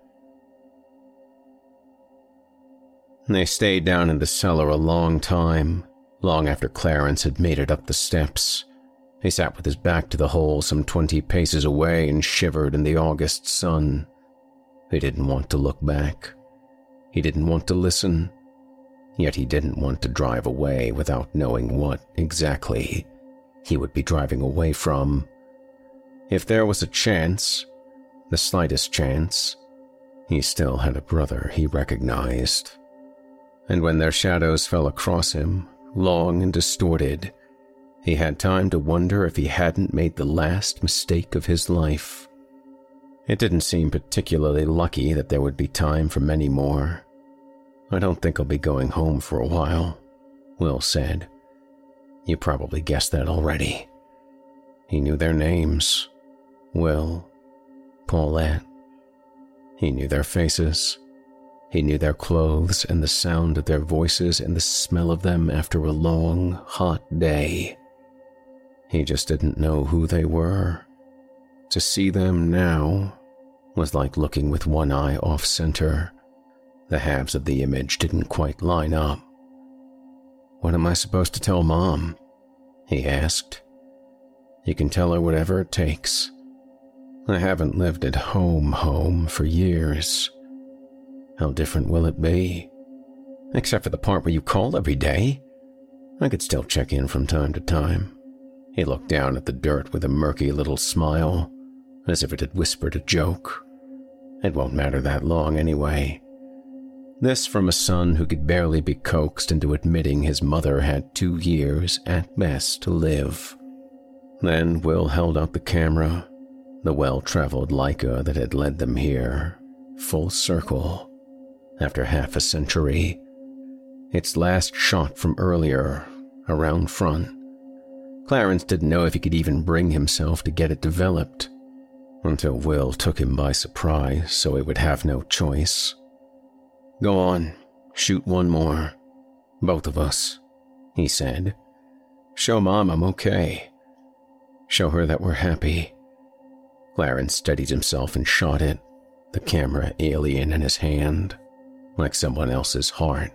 S8: They stayed down in the cellar a long time, long after Clarence had made it up the steps. He sat with his back to the hole some twenty paces away and shivered in the August sun. He didn't want to look back. He didn't want to listen. Yet he didn't want to drive away without knowing what, exactly, he would be driving away from. If there was a chance, the slightest chance, he still had a brother he recognized. And when their shadows fell across him, long and distorted, he had time to wonder if he hadn't made the last mistake of his life. It didn't seem particularly lucky that there would be time for many more. "I don't think I'll be going home for a while," Will said. You probably guessed that already. He knew their names. Will, Paulette. He knew their faces. He knew their clothes and the sound of their voices and the smell of them after a long, hot day. He just didn't know who they were. To see them now was like looking with one eye off-center. The halves of the image didn't quite line up. "What am I supposed to tell Mom?" he asked. "You can tell her whatever it takes. I haven't lived at home home for years. How different will it be? Except for the part where you call every day. I could still check in from time to time." He looked down at the dirt with a murky little smile, as if it had whispered a joke. It won't matter that long anyway. This from a son who could barely be coaxed into admitting his mother had two years at best to live. Then Will held out the camera, the well-traveled Leica that had led them here, full circle, after half a century. Its last shot from earlier, around front. Clarence didn't know if he could even bring himself to get it developed, until Will took him by surprise so he would have no choice. "Go on, shoot one more. Both of us," he said. "Show Mom I'm okay. Show her that we're happy." Clarence steadied himself and shot it, the camera alien in his hand, like someone else's heart.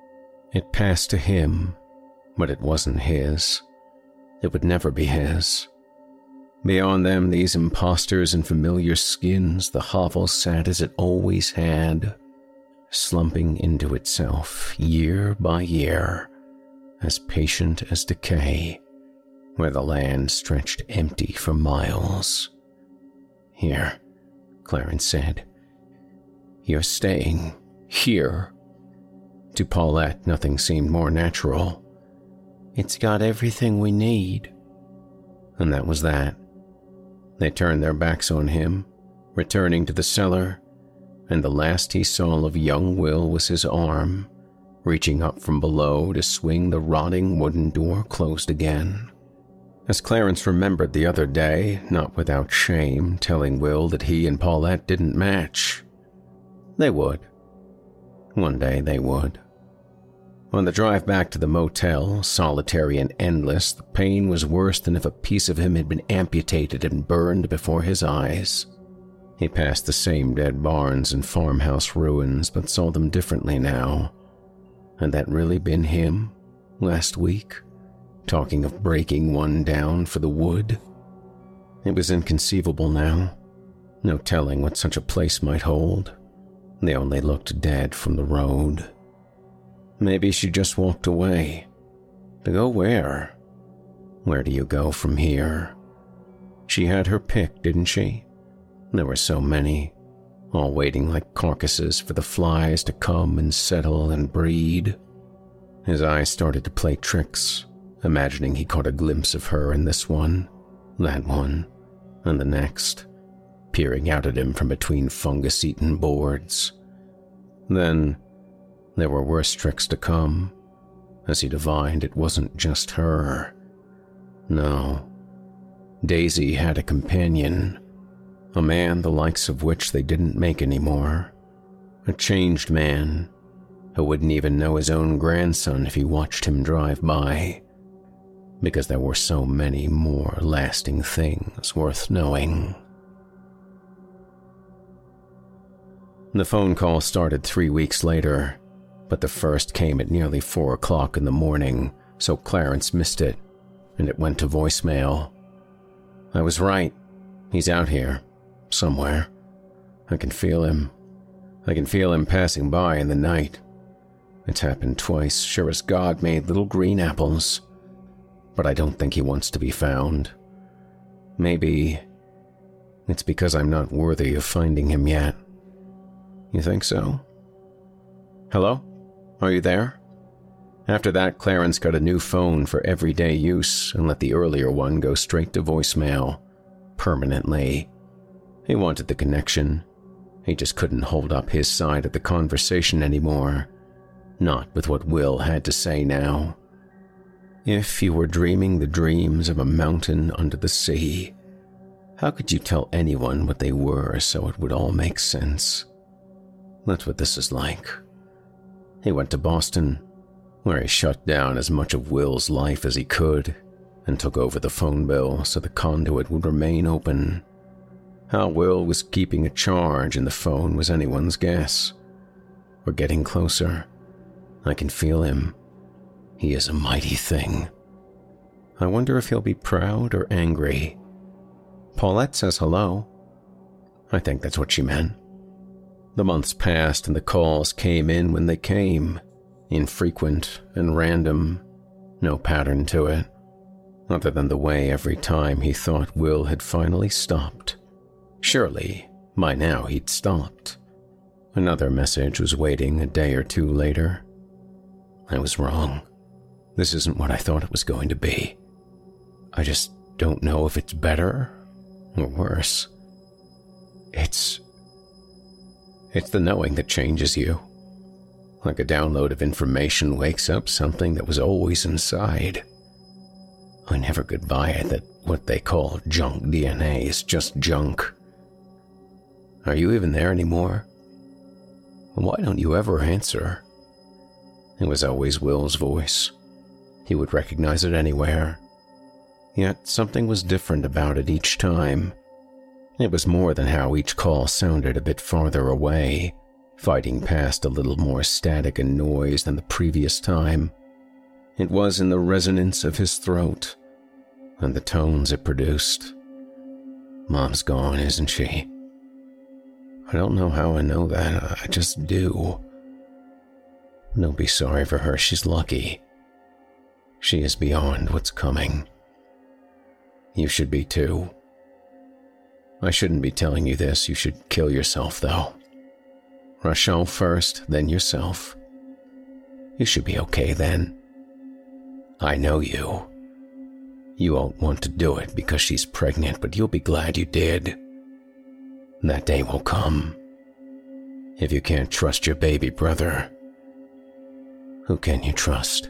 S8: It passed to him, but it wasn't his. It would never be his. Beyond them, these imposters in familiar skins, the hovel sat as it always had, slumping into itself year by year, as patient as decay, where the land stretched empty for miles. "Here," Clarence said. "You're staying here." To Paulette, nothing seemed more natural. "It's got everything we need." And that was that. They turned their backs on him, returning to the cellar, and the last he saw of young Will was his arm, reaching up from below to swing the rotting wooden door closed again. As Clarence remembered the other day, not without shame, telling Will that he and Paulette didn't match. They would. One day they would. On the drive back to the motel, solitary and endless, the pain was worse than if a piece of him had been amputated and burned before his eyes. He passed the same dead barns and farmhouse ruins, but saw them differently now. Had that really been him, last week, talking of breaking one down for the wood? It was inconceivable now. No telling what such a place might hold. They only looked dead from the road. Maybe she just walked away. To go where? Where do you go from here? She had her pick, didn't she? There were so many, all waiting like carcasses for the flies to come and settle and breed. His eyes started to play tricks, imagining he caught a glimpse of her in this one, that one, and the next, peering out at him from between fungus-eaten boards. Then there were worse tricks to come, as he divined it wasn't just her. No. Daisy had a companion, a man the likes of which they didn't make anymore. A changed man who wouldn't even know his own grandson if he watched him drive by, because there were so many more lasting things worth knowing. The phone call started three weeks later, but the first came at nearly four o'clock in the morning, so Clarence missed it, and it went to voicemail. I was right. He's out here, somewhere. I can feel him. I can feel him passing by in the night. It's happened twice, sure as God made little green apples. But I don't think he wants to be found. Maybe it's because I'm not worthy of finding him yet. You think so? Hello? Are you there? After that, Clarence got a new phone for everyday use and let the earlier one go straight to voicemail. Permanently. He wanted the connection. He just couldn't hold up his side of the conversation anymore. Not with what Will had to say now. If you were dreaming the dreams of a mountain under the sea, how could you tell anyone what they were so it would all make sense? That's what this is like. He went to Boston, where he shut down as much of Will's life as he could and took over the phone bill so the conduit would remain open. How Will was keeping a charge in the phone was anyone's guess. We're getting closer. I can feel him. He is a mighty thing. I wonder if he'll be proud or angry. Paulette says hello. I think that's what she meant. The months passed and the calls came in when they came. Infrequent and random. No pattern to it. Other than the way every time he thought Will had finally stopped. Surely, by now he'd stopped. Another message was waiting a day or two later. I was wrong. This isn't what I thought it was going to be. I just don't know if it's better or worse. It's... It's the knowing that changes you. Like a download of information wakes up something that was always inside. I never could buy it that what they call junk D N A is just junk. Are you even there anymore? Why don't you ever answer? It was always Will's voice. He would recognize it anywhere. Yet something was different about it each time. It was more than how each call sounded a bit farther away, fighting past a little more static and noise than the previous time. It was in the resonance of his throat, and the tones it produced. Mom's gone, isn't she? I don't know how I know that, I just do. Don't be sorry for her, she's lucky. She is beyond what's coming. You should be too. I shouldn't be telling you this, you should kill yourself though. Rachel first, then yourself. You should be okay then. I know you. You won't want to do it because she's pregnant, but you'll be glad you did. That day will come. If you can't trust your baby brother, who can you trust?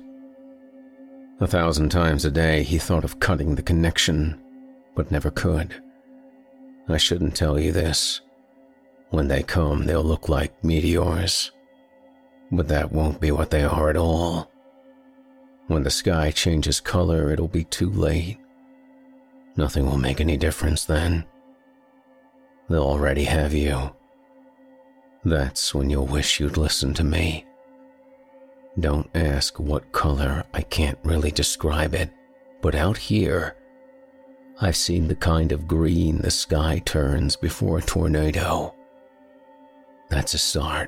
S8: A thousand times a day he thought of cutting the connection, but never could. I shouldn't tell you this. When they come, they'll look like meteors. But that won't be what they are at all. When the sky changes color, it'll be too late. Nothing will make any difference then. They'll already have you. That's when you'll wish you'd listen to me. Don't ask what color, I can't really describe it, but out here, I've seen the kind of green the sky turns before a tornado. That's a start.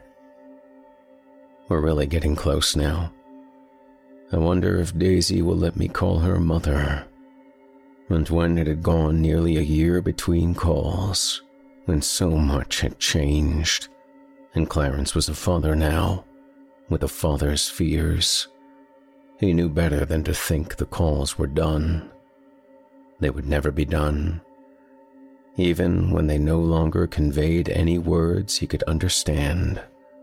S8: We're really getting close now. I wonder if Daisy will let me call her mother. And when it had gone nearly a year between calls, when so much had changed, and Clarence was a father now, with a father's fears, he knew better than to think the calls were done. They would never be done. Even when they no longer conveyed any words he could understand.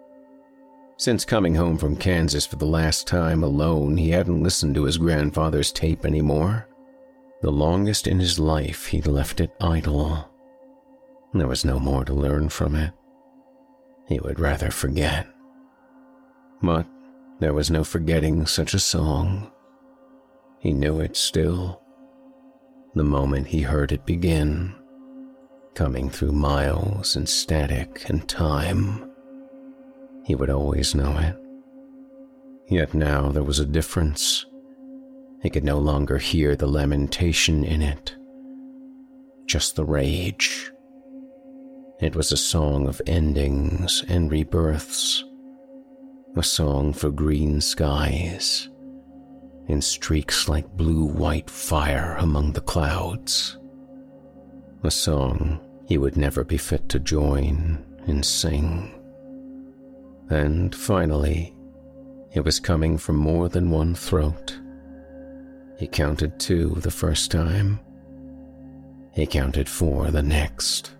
S8: Since coming home from Kansas for the last time alone, he hadn't listened to his grandfather's tape anymore. The longest in his life he'd left it idle. There was no more to learn from it. he would rather forget. But there was no forgetting such a song. He knew it still, the moment he heard it begin, coming through miles and static and time. He would always know it. Yet now there was a difference. He could no longer hear the lamentation in it, just the rage. It was a song of endings and rebirths, a song for green skies and streaks like blue-white fire among the clouds, a song he would never be fit to join and sing. And finally, it was coming from more than one throat. He counted two the first time. He counted four the next.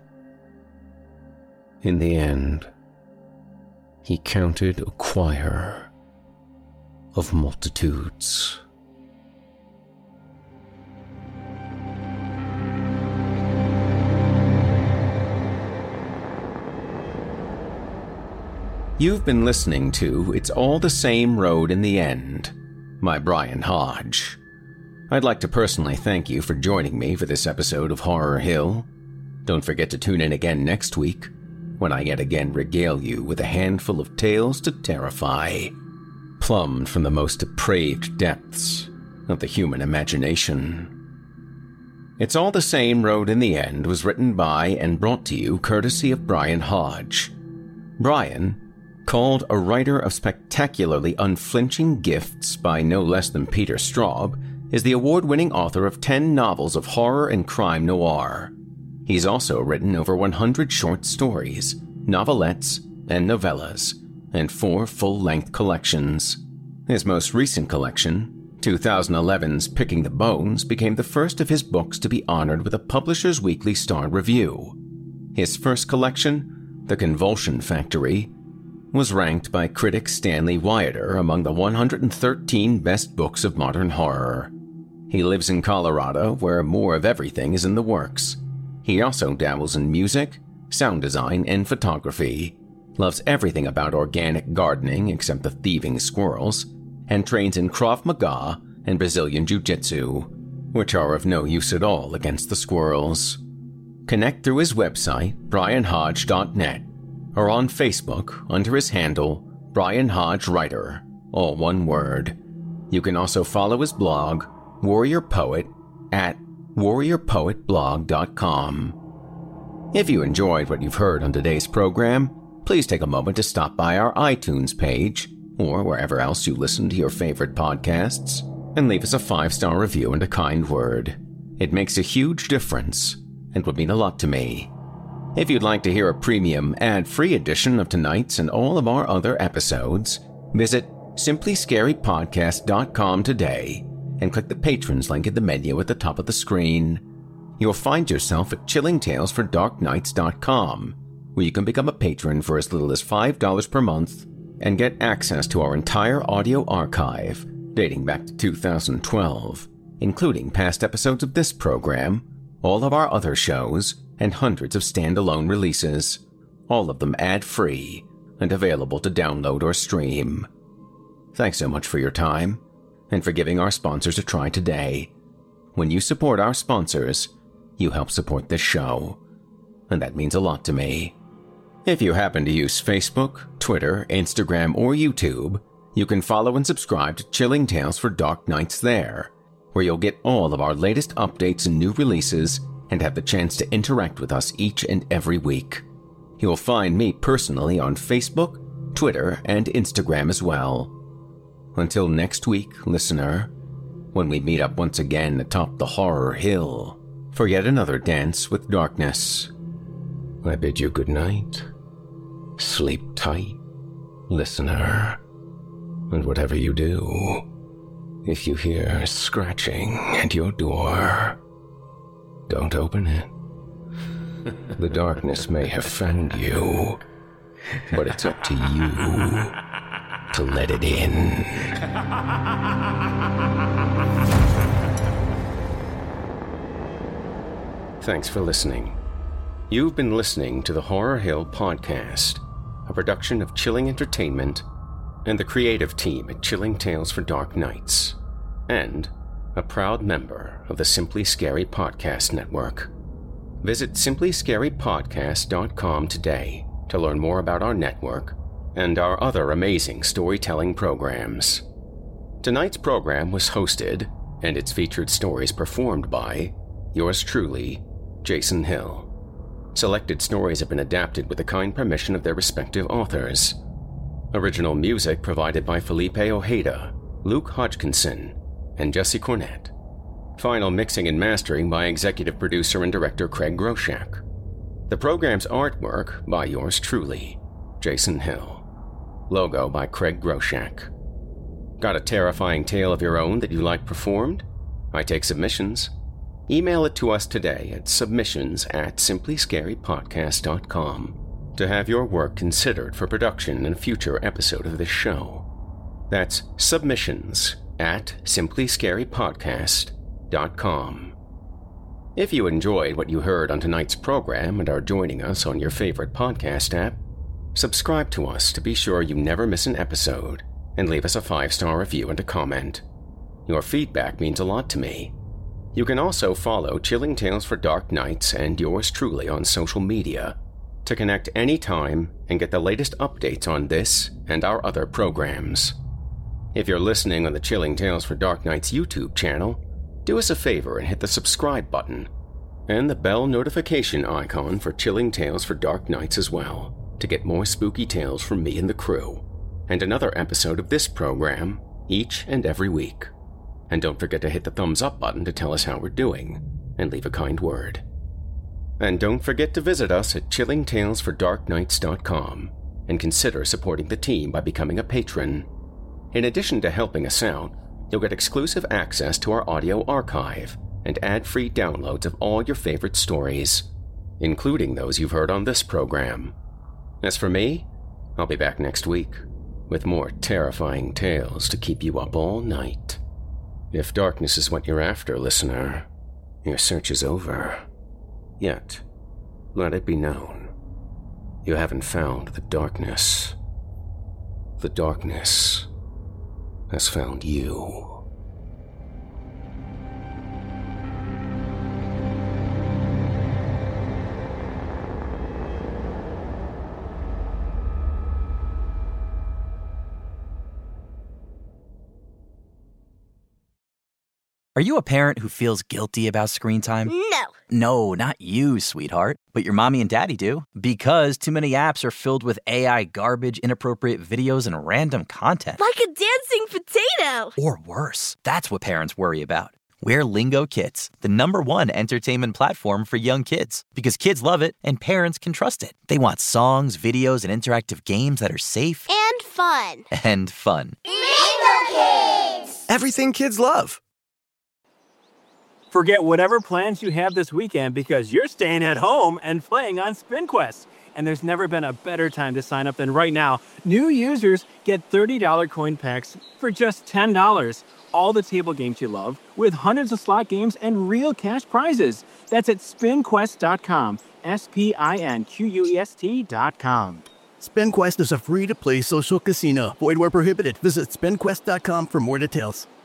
S8: In the end, he counted a choir of multitudes. You've been listening to It's All the Same Road in the End by Brian Hodge. I'd like to personally thank you for joining me for this episode of Horror Hill. Don't forget to tune in again next week, when I yet again regale you with a handful of tales to terrify, plumbed from the most depraved depths of the human imagination. It's All the Same Road in the End was written by and brought to you courtesy of Brian Hodge. Brian, called a writer of spectacularly unflinching gifts by no less than Peter Straub, is the award-winning author of ten novels of horror and crime noir. He's also written over one hundred short stories, novelettes, and novellas, and four full-length collections. His most recent collection, twenty eleven's Picking the Bones, became the first of his books to be honored with a Publisher's Weekly Star Review. His first collection, The Convulsion Factory, was ranked by critic Stanley Wyatter among the one hundred thirteen best books of modern horror. He lives in Colorado, where more of everything is in the works. He also dabbles in music, sound design, and photography, loves everything about organic gardening except the thieving squirrels, and trains in Krav Maga and Brazilian Jiu-Jitsu, which are of no use at all against the squirrels. Connect through his website, brian hodge dot net, or on Facebook under his handle, Brian Hodge Writer, all one word. You can also follow his blog, Warrior Poet, at warrior poet blog dot com. If you enjoyed what you've heard on today's program, please take a moment to stop by our iTunes page, or wherever else you listen to your favorite podcasts, and leave us a five-star review and a kind word. It makes a huge difference, and would mean a lot to me. If you'd like to hear a premium, ad-free edition of tonight's and all of our other episodes, visit simply scary podcast dot com today and click the Patrons link in the menu at the top of the screen. You'll find yourself at chilling tales for dark nights dot com, where you can become a patron for as little as five dollars per month and get access to our entire audio archive dating back to two thousand twelve, including past episodes of this program, all of our other shows, and hundreds of standalone releases, all of them ad-free and available to download or stream. Thanks so much for your time, and for giving our sponsors a try today. When you support our sponsors, you help support this show, and that means a lot to me. If you happen to use Facebook, Twitter, Instagram, or YouTube, you can follow and subscribe to Chilling Tales for Dark Nights there, where you'll get all of our latest updates and new releases and have the chance to interact with us each and every week. You'll find me personally on Facebook, Twitter, and Instagram as well. Until next week, listener, when we meet up once again atop the Horror Hill for yet another dance with darkness, I bid you good night. Sleep tight, listener, and whatever you do, if you hear scratching at your door, don't open it. The darkness may have found you, but it's up to you to let it in. Thanks for listening. You've been listening to the Horror Hill Podcast. a production of Chilling Entertainment and the creative team at Chilling Tales for Dark Nights, and a proud member of the Simply Scary Podcast Network. Visit simply scary podcast dot com today to learn more about our network and our other amazing storytelling programs. Tonight's program was hosted, and its featured stories performed by yours truly, Jason Hill. Selected stories have been adapted with the kind permission of their respective authors. Original music provided by Felipe Ojeda, Luke Hodgkinson, and Jesse Cornett. Final mixing and mastering by executive producer and director Craig Groshak. The program's artwork by yours truly, Jason Hill. Logo by Craig Groshak. Got a terrifying tale of your own that you like performed? I take submissions. Email it to us today at submissions at simply scary podcast dot com to have your work considered for production in a future episode of this show. That's submissions at simply scary podcast dot com. If you enjoyed what you heard on tonight's program and are joining us on your favorite podcast app, subscribe to us to be sure you never miss an episode, and leave us a five-star review and a comment. Your feedback means a lot to me. You can also follow Chilling Tales for Dark Nights and yours truly on social media to connect anytime and get the latest updates on this and our other programs. If you're listening on the Chilling Tales for Dark Nights YouTube channel, do us a favor and hit the subscribe button and the bell notification icon for Chilling Tales for Dark Nights as well to get more spooky tales from me and the crew, and another episode of this program each and every week. And don't forget to hit the thumbs up button to tell us how we're doing and leave a kind word. And don't forget to visit us at chilling tales for dark nights dot com and consider supporting the team by becoming a patron. In addition to helping us out, you'll get exclusive access to our audio archive and ad-free downloads of all your favorite stories, including those you've heard on this program. As for me, I'll be back next week with more terrifying tales to keep you up all night. If darkness is what you're after, listener, your search is over. Yet, let it be known, you haven't found the darkness. The darkness has found you.
S10: Are you a parent who feels guilty about screen time?
S3: No.
S10: No, not you, sweetheart. But your mommy and daddy do. Because too many apps are filled with A I garbage, inappropriate videos, and random content.
S3: Like a dancing potato.
S10: Or worse. That's what parents worry about. We're Lingo Kids, the number one entertainment platform for young kids. Because kids love it and parents can trust it. They want songs, videos, and interactive games that are safe.
S3: And fun.
S10: And fun.
S3: Lingo Kids!
S6: Everything kids love.
S5: Forget whatever plans you have this weekend because you're staying at home and playing on SpinQuest. And there's never been a better time to sign up than right now. New users get thirty dollars coin packs for just ten dollars. All the table games you love with hundreds of slot games and real cash prizes. That's at spin quest dot com. S P I N Q U E S T dot com.
S6: SpinQuest is a free-to-play social casino. Void where prohibited. Visit spin quest dot com for more details.